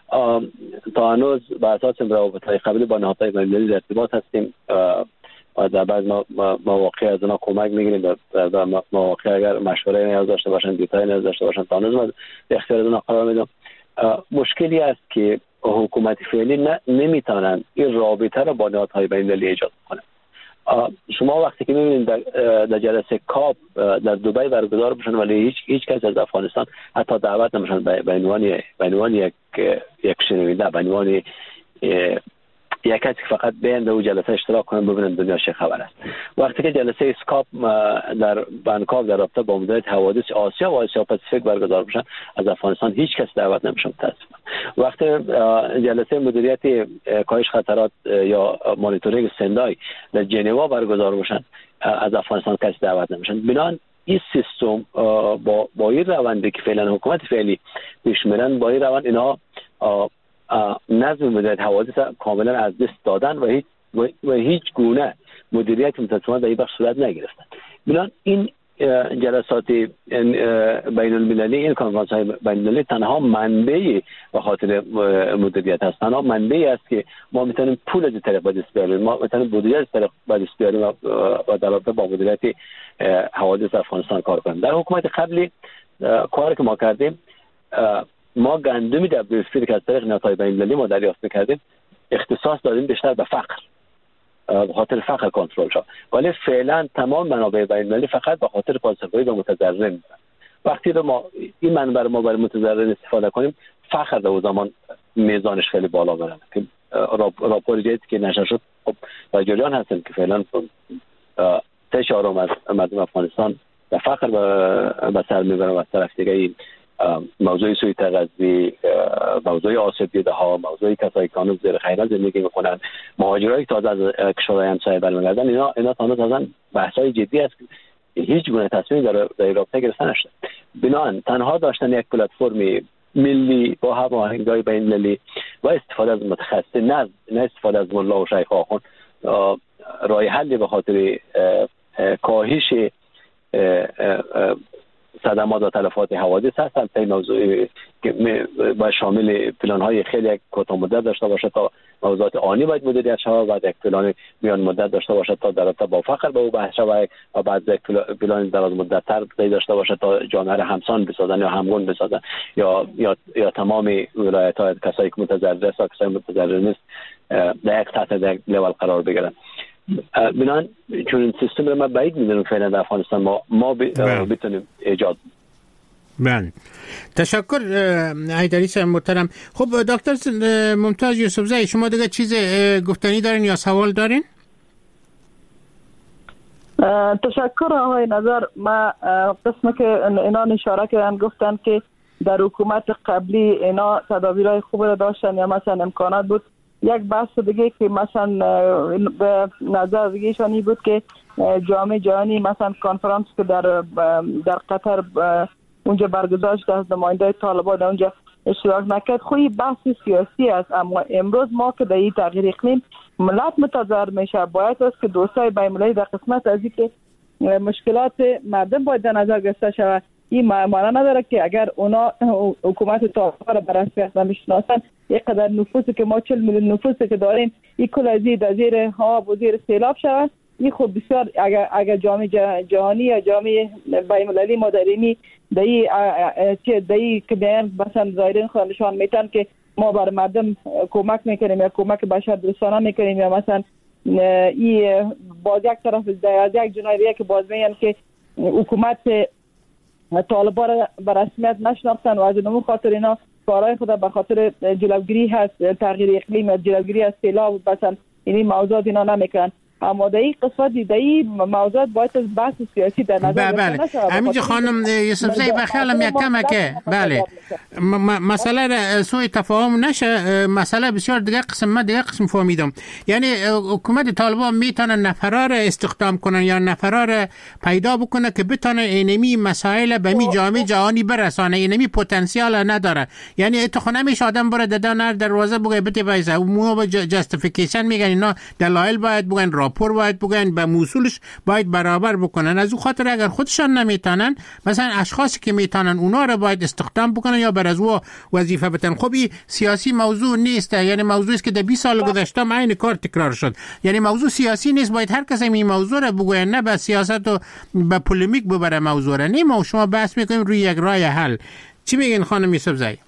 تا هنوز به اساس روابط‌های قبلی با نهادهای بین‌المللی در ارتباط هستیم و در بعض مواقع از اونا کمک میگیریم و مواقع اگر مشوره نیاز داشته باشن، دیتای نیاز داشته باشن، تا هنوز ما در اختیار اونا قرار میدم. مشکلی است که حکومت فعلی نمیتونن این رابطه رو با نهادهای بین‌المللی ایجاد کنن. شما وقتی که میبینید در جلسه کاپ در دبی برگزار بشن ولی هیچ کس از افغانستان حتی دعوت نمیشن به عنوان یک شنونده، به عنوان یک کسی که فقط بیان در جلسه اشتراک کنن ببینن دنیا چه خبر است. وقتی که جلسه اسکاپ در بانکوک در رابطه با مدیریت حوادث آسیا و آسیا پاسیفیک برگزار بشن، از افغانستان هیچ کس دعوت نمیشه متاسفانه. وقتی جلسه مدیریت کاهش خطرات یا مانیتورینگ سندای در ژنوا برگزار بشن، از افغانستان کس دعوت نمیشن. بنابراین این سیستم با این روندی که فعلا حکومت فعلی پیش میرن، با این روند اینا نظم مدیریت حوادث کاملا از دست دادن و هیچ گونه مدیریت متاسفانه در این بخش صورت نگرفتن. بنابراین این جلسات بین المللی، این کنفرانس های بین المللی تنها منبعی به خاطر مدیریت هست، تنها منبعی است که ما میتونیم پول از طریق به دست بیاریم، ما میتونیم بودجه از طریق به دست بیاریم و در رابطه با مدیریت حوادث افغانستان کار کنیم. در حکومت قبلی کاری که ما کردیم، ما گندمی در WFP که از طریق نهادهای بین‌المللی ما دریافت می‌کردیم اختصاص دادیم بیشتر به فقر، به خاطر فقر کنترل شد. ولی فعلا تمام منابع بین‌المللی فقط به خاطر پاسخگویی به متضررین. وقتی ما این منبع رو ما برای متضررین استفاده کنیم، فقر در اون زمان میزانش خیلی بالا بره. که راپور جدیدی که نشر شد، خب در جریان هستیم که فعلا 3/4 از مردم افغانستان در فقر به سر میبرن و از طرف دیگه موضوع سوی تغذیه، موضوع آسیب دیده ها، موضوع کسایی که هنوز زیر خیرات زندگی میکنن، مهاجرایی تازه از کشورهای همسایه برمیگردن، اینا تازه بحث‌های جدی است که هیچ گونه تصمیم در رابطه گرفته نشده. بنابراین تنها داشتن یک پلتفرم ملی با هماهنگی بین‌المللی و استفاده از متخصص، نه استفاده از ملا و شیخ آخوند، راه حلی به خاطر کاهش صدمات و تلفات حوادث هستند. این موضوع که با شامل پلان‌های خیلی کوتاه مدت داشته باشه تا موضوعات آنی باید مدیریت شود، بعد یک پلان میان مدت داشته باشه تا در رابطه با فقر به او بحث شود و بعد یک پلان دراز مدت تر داشته باشه تا جامعه را همسان بسازن یا همگون بسازن یا تمام ولایت‌ها کسایی که متضرر است و کسایی متضرر نیست در یک سطح در لول قرار بگیرن. بنان چون این سیستم رو ما بعید میدونم فعلا در افغانستان ما بتونیم ایجاد. بله، تشکر حیدری صاحب محترم. خب دکتر ممتاز یوسفزئی، شما دیگه چیز گفتنی دارین یا سوال دارین؟ تشکر آقای نظر. ما قسم که اینا اشاره کردن گفتن که در حکومت قبلی اینا تدابیرهای خوب را داشتن یا مثلا امکانات بود. یک بحث دیگه که مثلا به نظر دیگه شانی بود که جامعه جهانی مثلا کنفرانس که در قطر اونجا برگزار شده از نماینده طالبان اونجا اشتراک نکرد خوی بحث سیاسی است. اما امروز ما که در این تغییر اقلیم ملت متضرر میشه، باید است که دوستای بین‌المللی در قسمت از اینکه مشکلات مردم باید در نظر گرفته شود. این معنی نداره که اگر اونا حکومت طالبان را بر اساس نمیشناسن، یک قدر نفوذی که ما 40 میلیون نفوذی که داریم این کل از در زیر آب و زیر سیلاب شود، این خب بسیار اگر جامعه جهانی یا جامعه بین‌المللی ما در اینی که بیان مثلا ظاهرین خود نشان میتن که ما بر مردم کمک میکنیم یا کمک بشر دوستانه میکنیم، یا مثلا این باز یک طرف از یک جنایه که باز میگن که حکومت طالبان را به رسمیت نشناختن و از اون خاطر اینا کارهای خود به خاطر جلوگیری هست تغییر اقلیم یا جلوگیری از سیلاب مثلا این موضوعات اینا نمیکنن. اما در این قسمت دیدایی موضوعات باید از بحث سیاسی در نظر بله همینجا خانم یوسفزئی بخیالم یک کمکه بله مسئله سوء تفاهم نشه، مسئله بسیار دیگه قسم فهمیدم. یعنی حکومت طالبان میتونه نفرار استخدام کنن یا نفرار پیدا بکنه که بتونه اینمی مسائل به می جامعه جهانی برسانه، اینمی پتانسیال نداره. یعنی تو نمیشه آدم بره در دروازه بگه بده وایسه مو به جاستیفیکیشن میگن اینا دلایل باید بگن، راپور باید بگن، به موصولش باید برابر بکنن. از اون خاطر اگر خودشان نمیتونن مثلا اشخاصی که میتونن اونا رو باید استخدام بکنن یا بر از او وظیفه بدن. خب این سیاسی موضوع نیست، یعنی موضوعی است که در 20 سال گذشته عین کار تکرار شد. یعنی موضوع سیاسی نیست، باید هر کس این موضوع رو بگه، نه به سیاست و به پولیمیک ببره موضوع رو. نه ما شما بحث میکنیم روی یک راه حل. چی میگین خانم یوسفزئی؟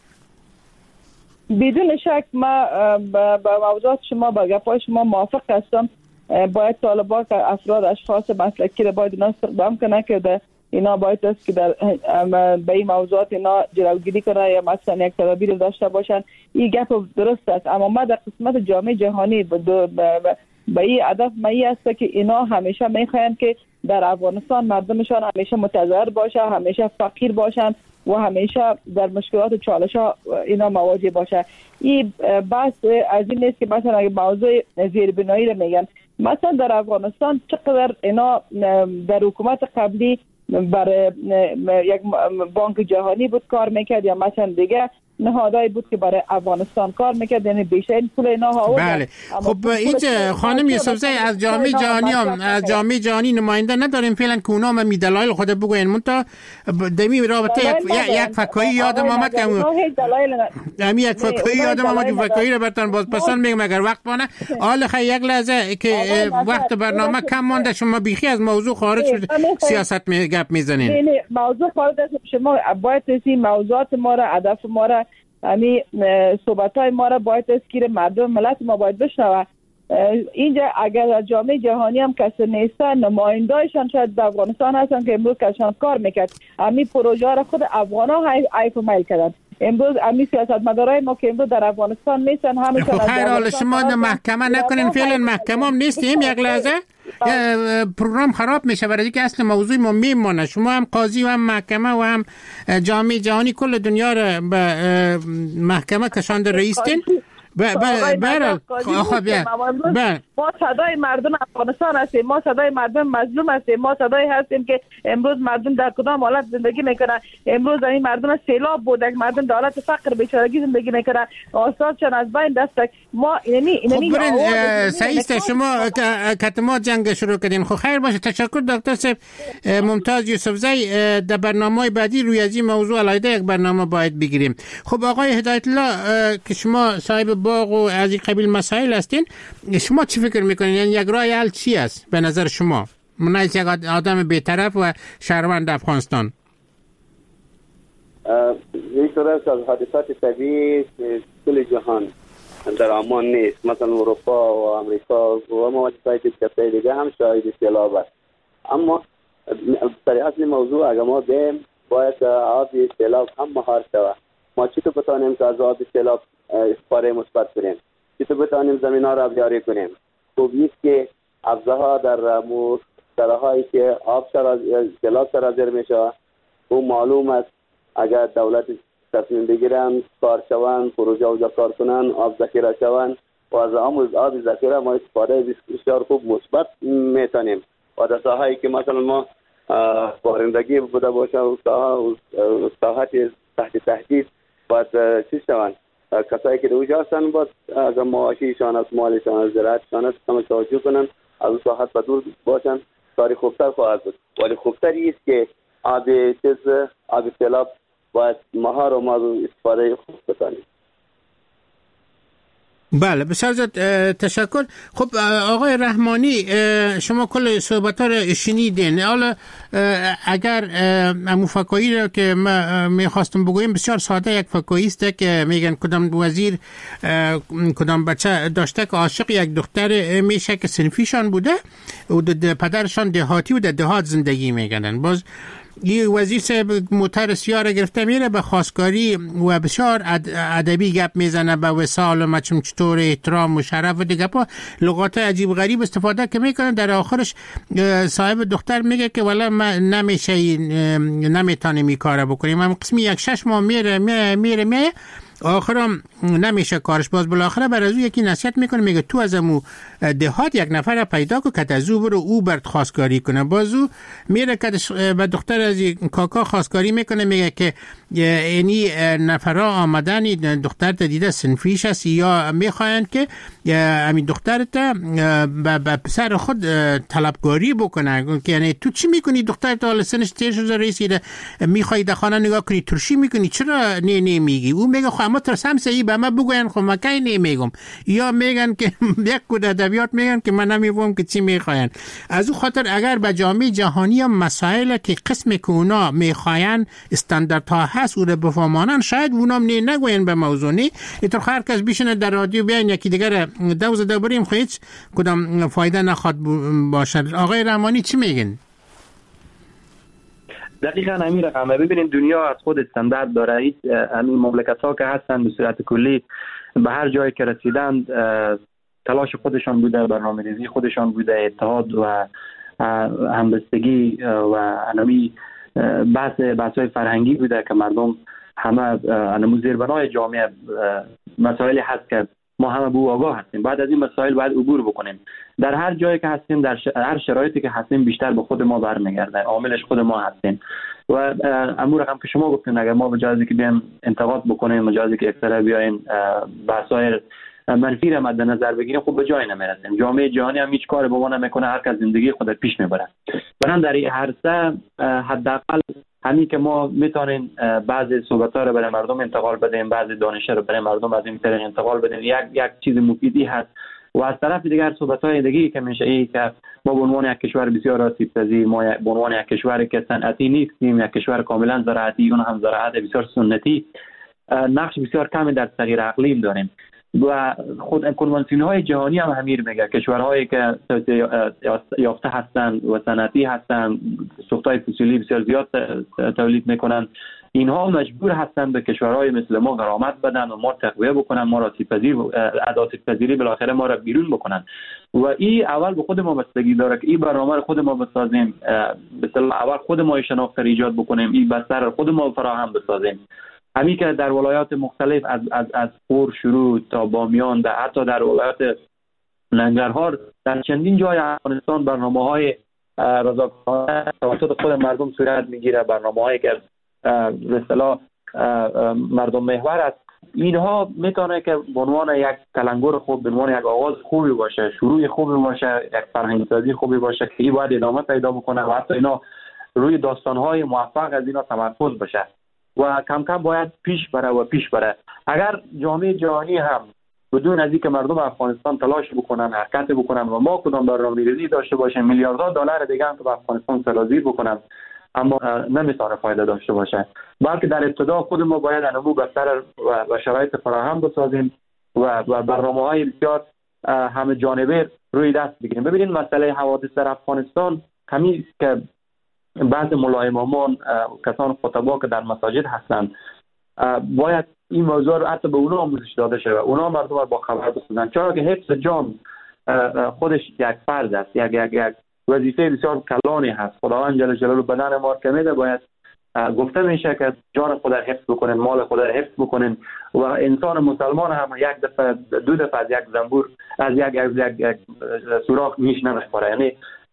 بدون شک ما با موضوعات شما با گپای شما موافق هستم. باید طالبان که افراد اشخاص مسلکی را باید اینا استخدام کنه که اینا باید است که در به این موضوعات اینا جلوگیری کنه یا مثلا یک تدابیر داشته باشن. این گپ درست است، اما ما در قسمت جامعه جهانی به این هدف مایی است که اینا همیشه میخواین که در افغانستان مردمشان همیشه متضرر باشه، همیشه فقیر باشن و همیشه در مشکلات و چالش ها اینا مواجه باشه. این بحث از این نیست که مثلا اگه موضوع زیربنایی رو میگن، مثلا در افغانستان چقدر اینا در حکومت قبلی برای یک بانک جهانی بود کار میکرد یا مثلا دیگه نهادایی بود که برای افغانستان کار میکرد، یعنی بیشتر پول اینا ها. بله خب اینجا خانم یوسفزئی از جامعه جهانی نماینده نداریم فعلا که اونا هم دلایل خود بگوین. منتها دمی رابطه یک فکایی یادم آمد که همین یک فکایی یادم آمد که فکایی رو براتون باز پسند میگم اگر وقت مانه. حالا یک لحظه که وقت برنامه کم مونده، شما بیخی از موضوع خارج شد سیاست گپ میزنین. موضوع خارج از شما باید این موضوعات ما را هدف ما را همین صحبت‌های ما را باید تذکیر مردم ملت ما باید بشنوه. اینجا اگر از جامعه جهانی هم کسی نیستن، نماینده‌شان شاید در افغانستان هستن که امروز کشان کار میکرد همین پروژه را خود افغانا حیف و میل کردن. امروز همین سیاستمدارای ما که امروز در افغانستان نیستن همشان خیر حال شما محکمه نکنین، فعلا محکمه هم نیستیم. یک لحظه پروگرام خراب میشه برای اینکه اصل موضوع ما میمونه. شما هم قاضی و هم محکمه و هم جامعه جهانی کل دنیا رو به محکمه کشانده رئیستین. ما صدای مردم افغانستان هستیم، ما صدای مردم مظلوم هستیم، ما صدای هستیم که امروز مردم در کدام حالت زندگی میکنن. امروز این مردم سیلاب بود، مردم در حالت فقر بیچارگی زندگی میکنن، آثارشان از بین دست. ما اینمی سعیست شما کتما جنگ شروع کردین. خب خیر باشه، تشکر دکتر صاحب. ممتاز یوسفزئی در برنامه‌های بعدی روی از این موضوع علیحده یک برنامه باید بگیریم. خب آقای هدایت الله که شما صاحب باغ و از این قبیل مسائل هستین، شما چی فکر میکنین؟ یعنی یک راه حل چی است به نظر شما؟ من یک آدم بی‌طرف و شهروند افغانستان. یک طور است از حادثات طبیعی کل جهان در امان نیست. مثلا اروپا و امریکا و مملکت‌های دیگه هم شاهد سیلاب است. اما در اصل موضوع اگر ما بیم باید آب سیلاب هم مهار شود. ما چطور بتانیم که از آب سیلاب استفاده مثبت کنیم؟ چطور بتانیم زمینا را آبیاری کنیم؟ خوب نیست که افزاها در سراهایی که آب سیلاب سرازیر میشه. او معلوم است اگر دولت تصمیم بگیرن کار شوند، پروژه اوجا کار کنن، آب ذخیره شوند و از آب ذخیره ما استفاده بسیار خوب مثبت میتونیم. و در ساحه‌ای که مثلا ما بارندگی بوده باشه و ساحات تحت تهدید باید چیز شوند. کسایی که دوجه هستن باید از معاشیشان از مالشان از زراعتشان از کم توجه کنن، از اون ساحت و دور باشن، کاری خوبتر خواهد بود. ولی خوبتری است که آب سیلاب باید مهار و مازو استفاده خوب بکنیم. بله بسیار زیاد تشکر. خب آقای رحمانی، شما کل صحبت ها رو شنیدین. حالا اگر امو فکایی رو که ما میخواستم بگویم بسیار ساده، یک فکایی است که میگن کدام وزیر کدام بچه داشته که عاشق یک دختر میشه که صنفیشان بوده و پدرشان دهاتی و در دهات زندگی میکنن. باز یه وزیر صاحب موتر سیاره گرفته میره به خواستگاری و بسیار ادبی گپ میزنه به وصال و مچم چطور احترام و شرف و دیگه پا لغات عجیب غریب استفاده که میکنه. در آخرش صاحب دختر میگه که والا نمیتونیم این کار بکنیم. هم قسمی 6 ماه میره آخرم نمیشه کارش. باز بالاخره بر از او یکی نصیحت میکنه، میگه تو از امو دهات یک نفر پیدا که از او برو او برد خواستگاری کنه. باز او میره که به دختر از کاکا خواستگاری میکنه، میگه که اینی نفرها آمدن دختر تا دیده صنفیش هست یا میخواین که همین دختر تا به پسر خود طلبکاری بکنه. که یعنی تو چی میکنی؟ دختر تا حال سنش 30 رسیده میخوای در خانه نگاه کنی ترشی میکنی، چرا نه میگی؟ او میگه خب اما ترسم سعی به من بگوین خب مکی نمیگم. یا میگن که یک کود ادبیات میگن که من نمیفهم که چی میخواین. از او خاطر اگر به جامعه جهانی مسائل که قسمی که اونا میخواین استانداردها هست او رو بفهمانن، شاید اونا نگوین به موضوع نی. اینطور هر کس بیشنه در رادیو بیاین یکی دیگر دوز بریم خب هیچ کدام فایده نخواد باشه. آقای رحمانی چی میگن؟ دقیقاً همین رقمه. ببینید دنیا از خود استاندارد داره. همین مملکت ها که هستن به صورت کلی به هر جایی که رسیدند تلاش خودشان بوده، برنامه‌ریزی خودشان بوده، اتحاد و همبستگی و انمی بحث‌های فرهنگی بوده که مردم همه انمو زیربنای جامعه مسائلی هست که ما همه به آگاه هستیم. بعد از این مسائل باید عبور بکنیم. در هر جایی که هستیم، در هر شرایطی که هستیم، بیشتر به خود ما برمیگرده. عاملش خود ما هستیم. و امور رقم که شما گفتین اگر ما به جای اینکه بیایم انتقاد بکنیم، به جای اینکه اکثر بیاین بحث‌های منفی را مد نظر بگیریم، خب به جای نمیرسیم. جامعه جهانی هم هیچ کاری با ما نمیکنه، هر کس زندگی خود پیش میبره. بنابراین در این عرصه حداقل همین که ما میتونیم بعضی صحبت‌ها رو برای مردم انتقال بدیم، بعضی دانش رو برای مردم از این طریق انتقال بدیم، یک چیز مفیدی هست. و از طرف دیگر صحبت‌های دیگه که میشه این که ما به عنوان یک کشور بسیار آسیب‌پذیر، ما به عنوان یک کشوری که صنعتی نیستیم، یک کشور کاملا زراعتی، اون هم زراعت بسیار سنتی، نقش بسیار کمی در تغییر اقلیم داریم. و خود کنوانسیون‌های جهانی هم همین میگه کشورهایی که یافته هستند و صنعتی هستند، سوخت‌های فسیلی بسیار زیاد تولید میکنن، اینها مجبور هستند به کشورهای مثل ما غرامت بدن و ما تقویه بکنن، ما را آسیب‌پذیری بالاخره ما را بیرون بکنن. و این اول به خود ما بستگی داره که این برنامه رو خود ما بسازیم، اول خود ما شناخت ایجاد بکنیم، این بستر خود ما فراهم بسازیم. همین که در ولایات مختلف از خور شروع تا بامیان، حتی در ولایات ننگرهار، در چندین جای افغانستان برنامه‌های رضاکارانه توسط خود مردم صورت میگیره، برنامه‌هایی که به اصطلاح مردم محور است. اینها میتونه که به عنوان یک تلنگر خوب، به عنوان یک آغاز خوبی باشه، شروع خوبی باشه، یک فرهنگ‌سازی خوبی باشه که این باید ادامه پیدا بکنه و حتی اینا روی داستان‌های موفق از اینا تمرکز بشه و کم کم باید پیش بره. اگر جامعه جهانی هم بدون از اینکه مردم افغانستان تلاش بکنن، حرکت بکنن و ما کدام برنامه‌ریزی داشته باشیم، میلیاردها دلار دیگه هم که افغانستان سرازیر بکنن، اما نمیتونه فایده داشته باشه. بلکه در ابتدا خود ما باید انمو بستر و شرایط فراهم بسازیم و برنامه‌های بسیار همه جانبه روی دست بگیریم. ببینید مسئله حوادث در افغانستان همین که بعض ملای امامان، کسان خطبا که در مساجد هستند، باید این موضوع رو حتی به اونا آموزش داده شود، اونا مردم رو با خبر بسازن، چرا که حفظ جان خودش یک فرض است، یک وظیفه بسیار کلانی هست. خداوند جل جلاله بدن ما رو که میده، باید گفته میشه که جان خود را حفظ بکنین، مال خود را حفظ بکنین. و انسان مسلمان هم یک دفعه دو دفعه از یک زنبور، از یک سوراخ میش نمیخوره. یعنی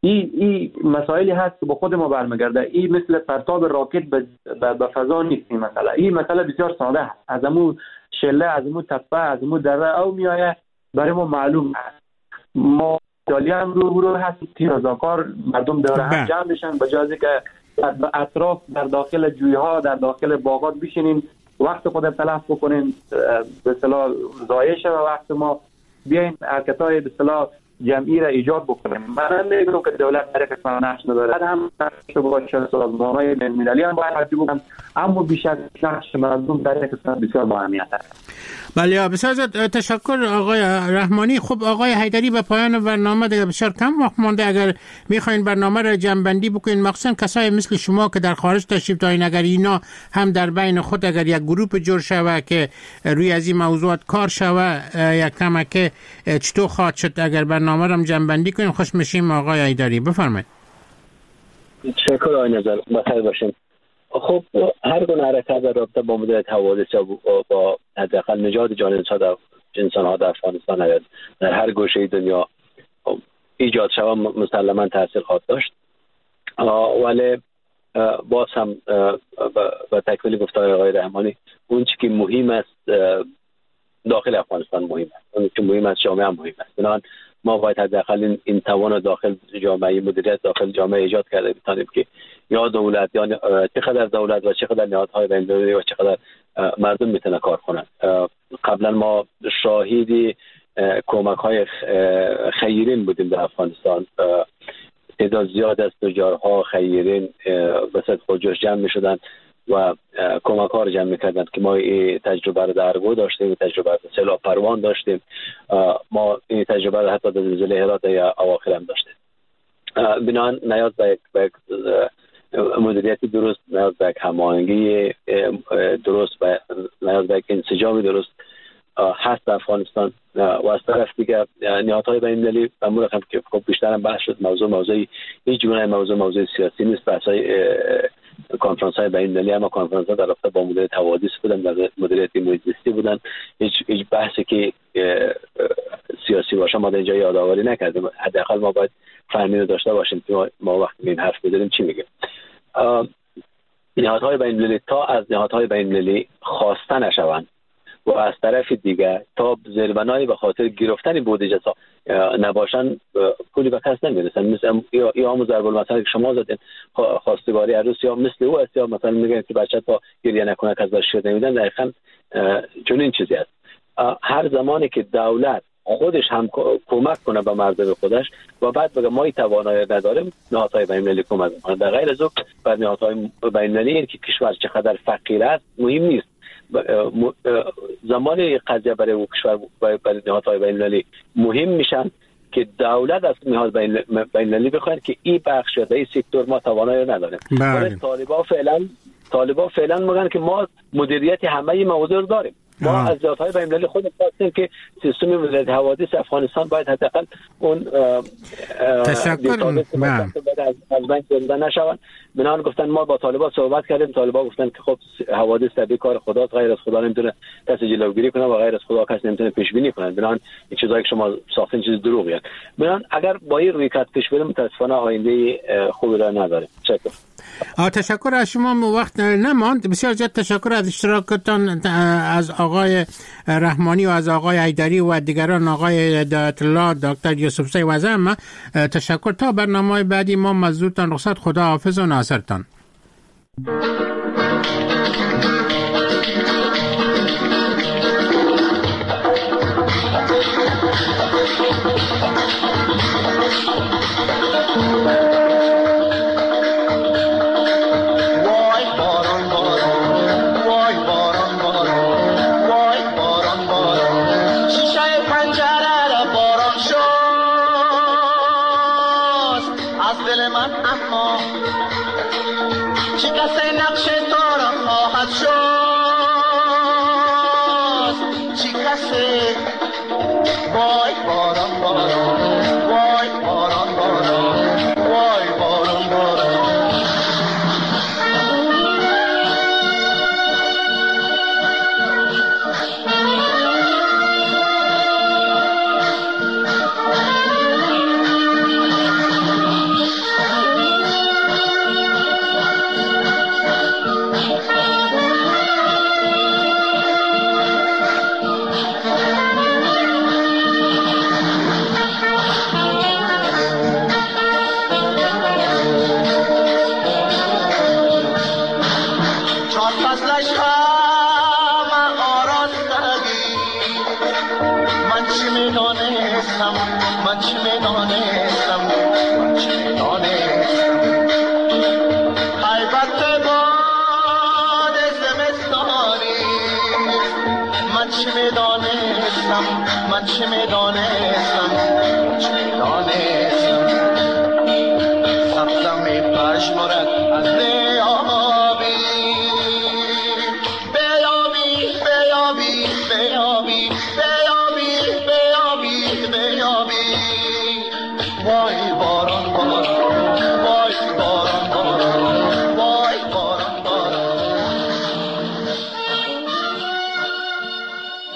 این مسائلی هست که با خود ما برمیگرده. این مثل پرتاب راکت به فضا نیست. این مسئله بسیار ساده هست. از امو شله، از امو تپه، از امو دره او میآید برای ما معلوم هست. ما دالی هم رو هست تیر رضاکار مردم داره هم جمع بشن به جای که در اطراف در داخل جویها در داخل باغات بشینیم وقت خود تلف بکنیم به اصطلاح ضایع شه وقت ما بیاین حرکت‌های به اصطلاح جمعی را ایجاد بکنیم. من نمیگم که دولت در کسان نقش نداره، هم نقش باشه، سازمان‌های بین‌المللی هم باید حاضر بودن، اما بیشتر نقش مردم در کسان بسیار با اهمیت است. بله بسیار تشکر آقای رحمانی. خب آقای حیدری به پایان برنامه دیگه بسیار کم وقت مونده، اگر میخواین برنامه را جمع‌بندی بکنین مخصوصا کسای مثل شما که در خارج تشریف دارین، اگر اینا هم در بین خود اگر یک گروپ جور شوه که روی از این موضوعات کار شوه یک کمک چطور خواهد شد، اگر برنامه را جمع‌بندی کنین خوش میشیم. آقای حیدری بفرمایید. تشکر آقای نظر، بخیر باشین. خب هر گونه حرکت در رابطه با مدیریت حوادث یا با حداقل نجات جان انسان‌ها در افغانستان در هر گوشه دنیا ایجاد شود مسلماً تاثیر خواهد داشت، ولی باز هم با تکمیل گفتار آقای رحمانی اون چیزی که مهم است داخل افغانستان مهم است، اون که مهم است جامعه مهم است. بنابراین ما باید حداقل این توان داخل جامعه مدیریت داخل جامعه ایجاد کرده بتانیم که یا دولت یا چقدر دولت و چقدر نهادهای بین‌المللی و چقدر مردم میتونه کار کنند. قبلا ما شاهد کمک‌های خیرین بودیم در افغانستان. تعداد زیاد از تجارها خیرین وسط خودجوش جمع می‌شدند و کمک‌ها رو جمع می‌کردند که ما این تجربه رو در ارگو داشتیم، تجربه رو سیلاب پروان داشتیم، ما این تجربه رو حتی در زلزله هرات یا اواخر هم داشتیم. بنابراین نیاز به یک مدیریت درست، نیاز به یک هماهنگی درست، نیاز به یک انسجام درست هست در افغانستان. و از طرف دیگه نهادهای بین‌المللی امور رقم که خب بیشتر هم بحث شد، موضوع هیچ گونه موضوع سیاسی نیست، بحث‌های کنفرانس‌های بین‌المللی اما کنفرانس‌ها در رابطه با مدیریت حوادث بودن، در مدیریت محیط زیستی بودن. هیچ بحثی که سیاسی باشه ما در اینجا یادآوری نکردیم. حداقل ما باید فهمیده داشته باشیم که ما وقتی این حرف می‌زنیم چی میگیم. نهادهای بین‌المللی تا از نهادهای بین‌المللی خواسته نشوند و از طرف دیگه تا زیربنایی به خاطر گرفتن بودجه نباشن پولی به کس نمیرسن. مثل یا همون ضرب المثل که شما زدین خواستگاری عروس یا مثل او است، یا مثلا میگن که بچه تا گریه نکنه کس باش شده نمیدن. دقیقاً چنین چیزی است. هر زمانی که دولت خودش هم کمک کنه به مردم خودش و بعد بگه ما این توانایی نداریم، نهادهای بین‌المللی کمک میکنه. در غیر از اون بعد نهادهای بین‌المللی که کشور چقدر فقیر است مهم نیست. زمان قضیه برای او کشور برای نهادهای بین‌المللی مهم میشن که دولت از نهاد بین‌المللی بخواهد که این بخش یا این سکتور ما توانایی نداریم. ولی طالبان فعلا میگن که ما مدیریت همه موضوع رو داریم. ما از نهادهای بین‌المللی خود خواستیم که سیستم مدیریت حوادث افغانستان باید حداقل اون تشکر از بین بریده نشوند. بنابراین گفتن ما با طالبان صحبت کردیم، طالبان گفتن که خب حوادث طبیعی کار خداست، غیر از خدا نمیتونه کسی جلوگیری کنه و غیر از خدا کسی نمیتونه پیش بینی کنه. بنابراین این چیزایی که شما ساختین چیز دروغیه. بنابراین اگر با این رویکرد پیش بریم متاسفانه آینده خوبی را نداریم. تشکر از شما. وقت نماند. بسیار زیاد تشکر از اشتراکتان از آقای رحمانی و از آقای حیدری و دیگران، آقای هدایت الله، دکتر یوسفزی و زعما. تشکر. تا برنامه بعدی ما مزدورتان رخصت. خدا حافظ و ناصرتان. میدانستم من چه میدانستم من چه میدانستم البته باد زمستانی من چه میدانستم من چه میدانستم من چه میدانستم سبزم پشمرد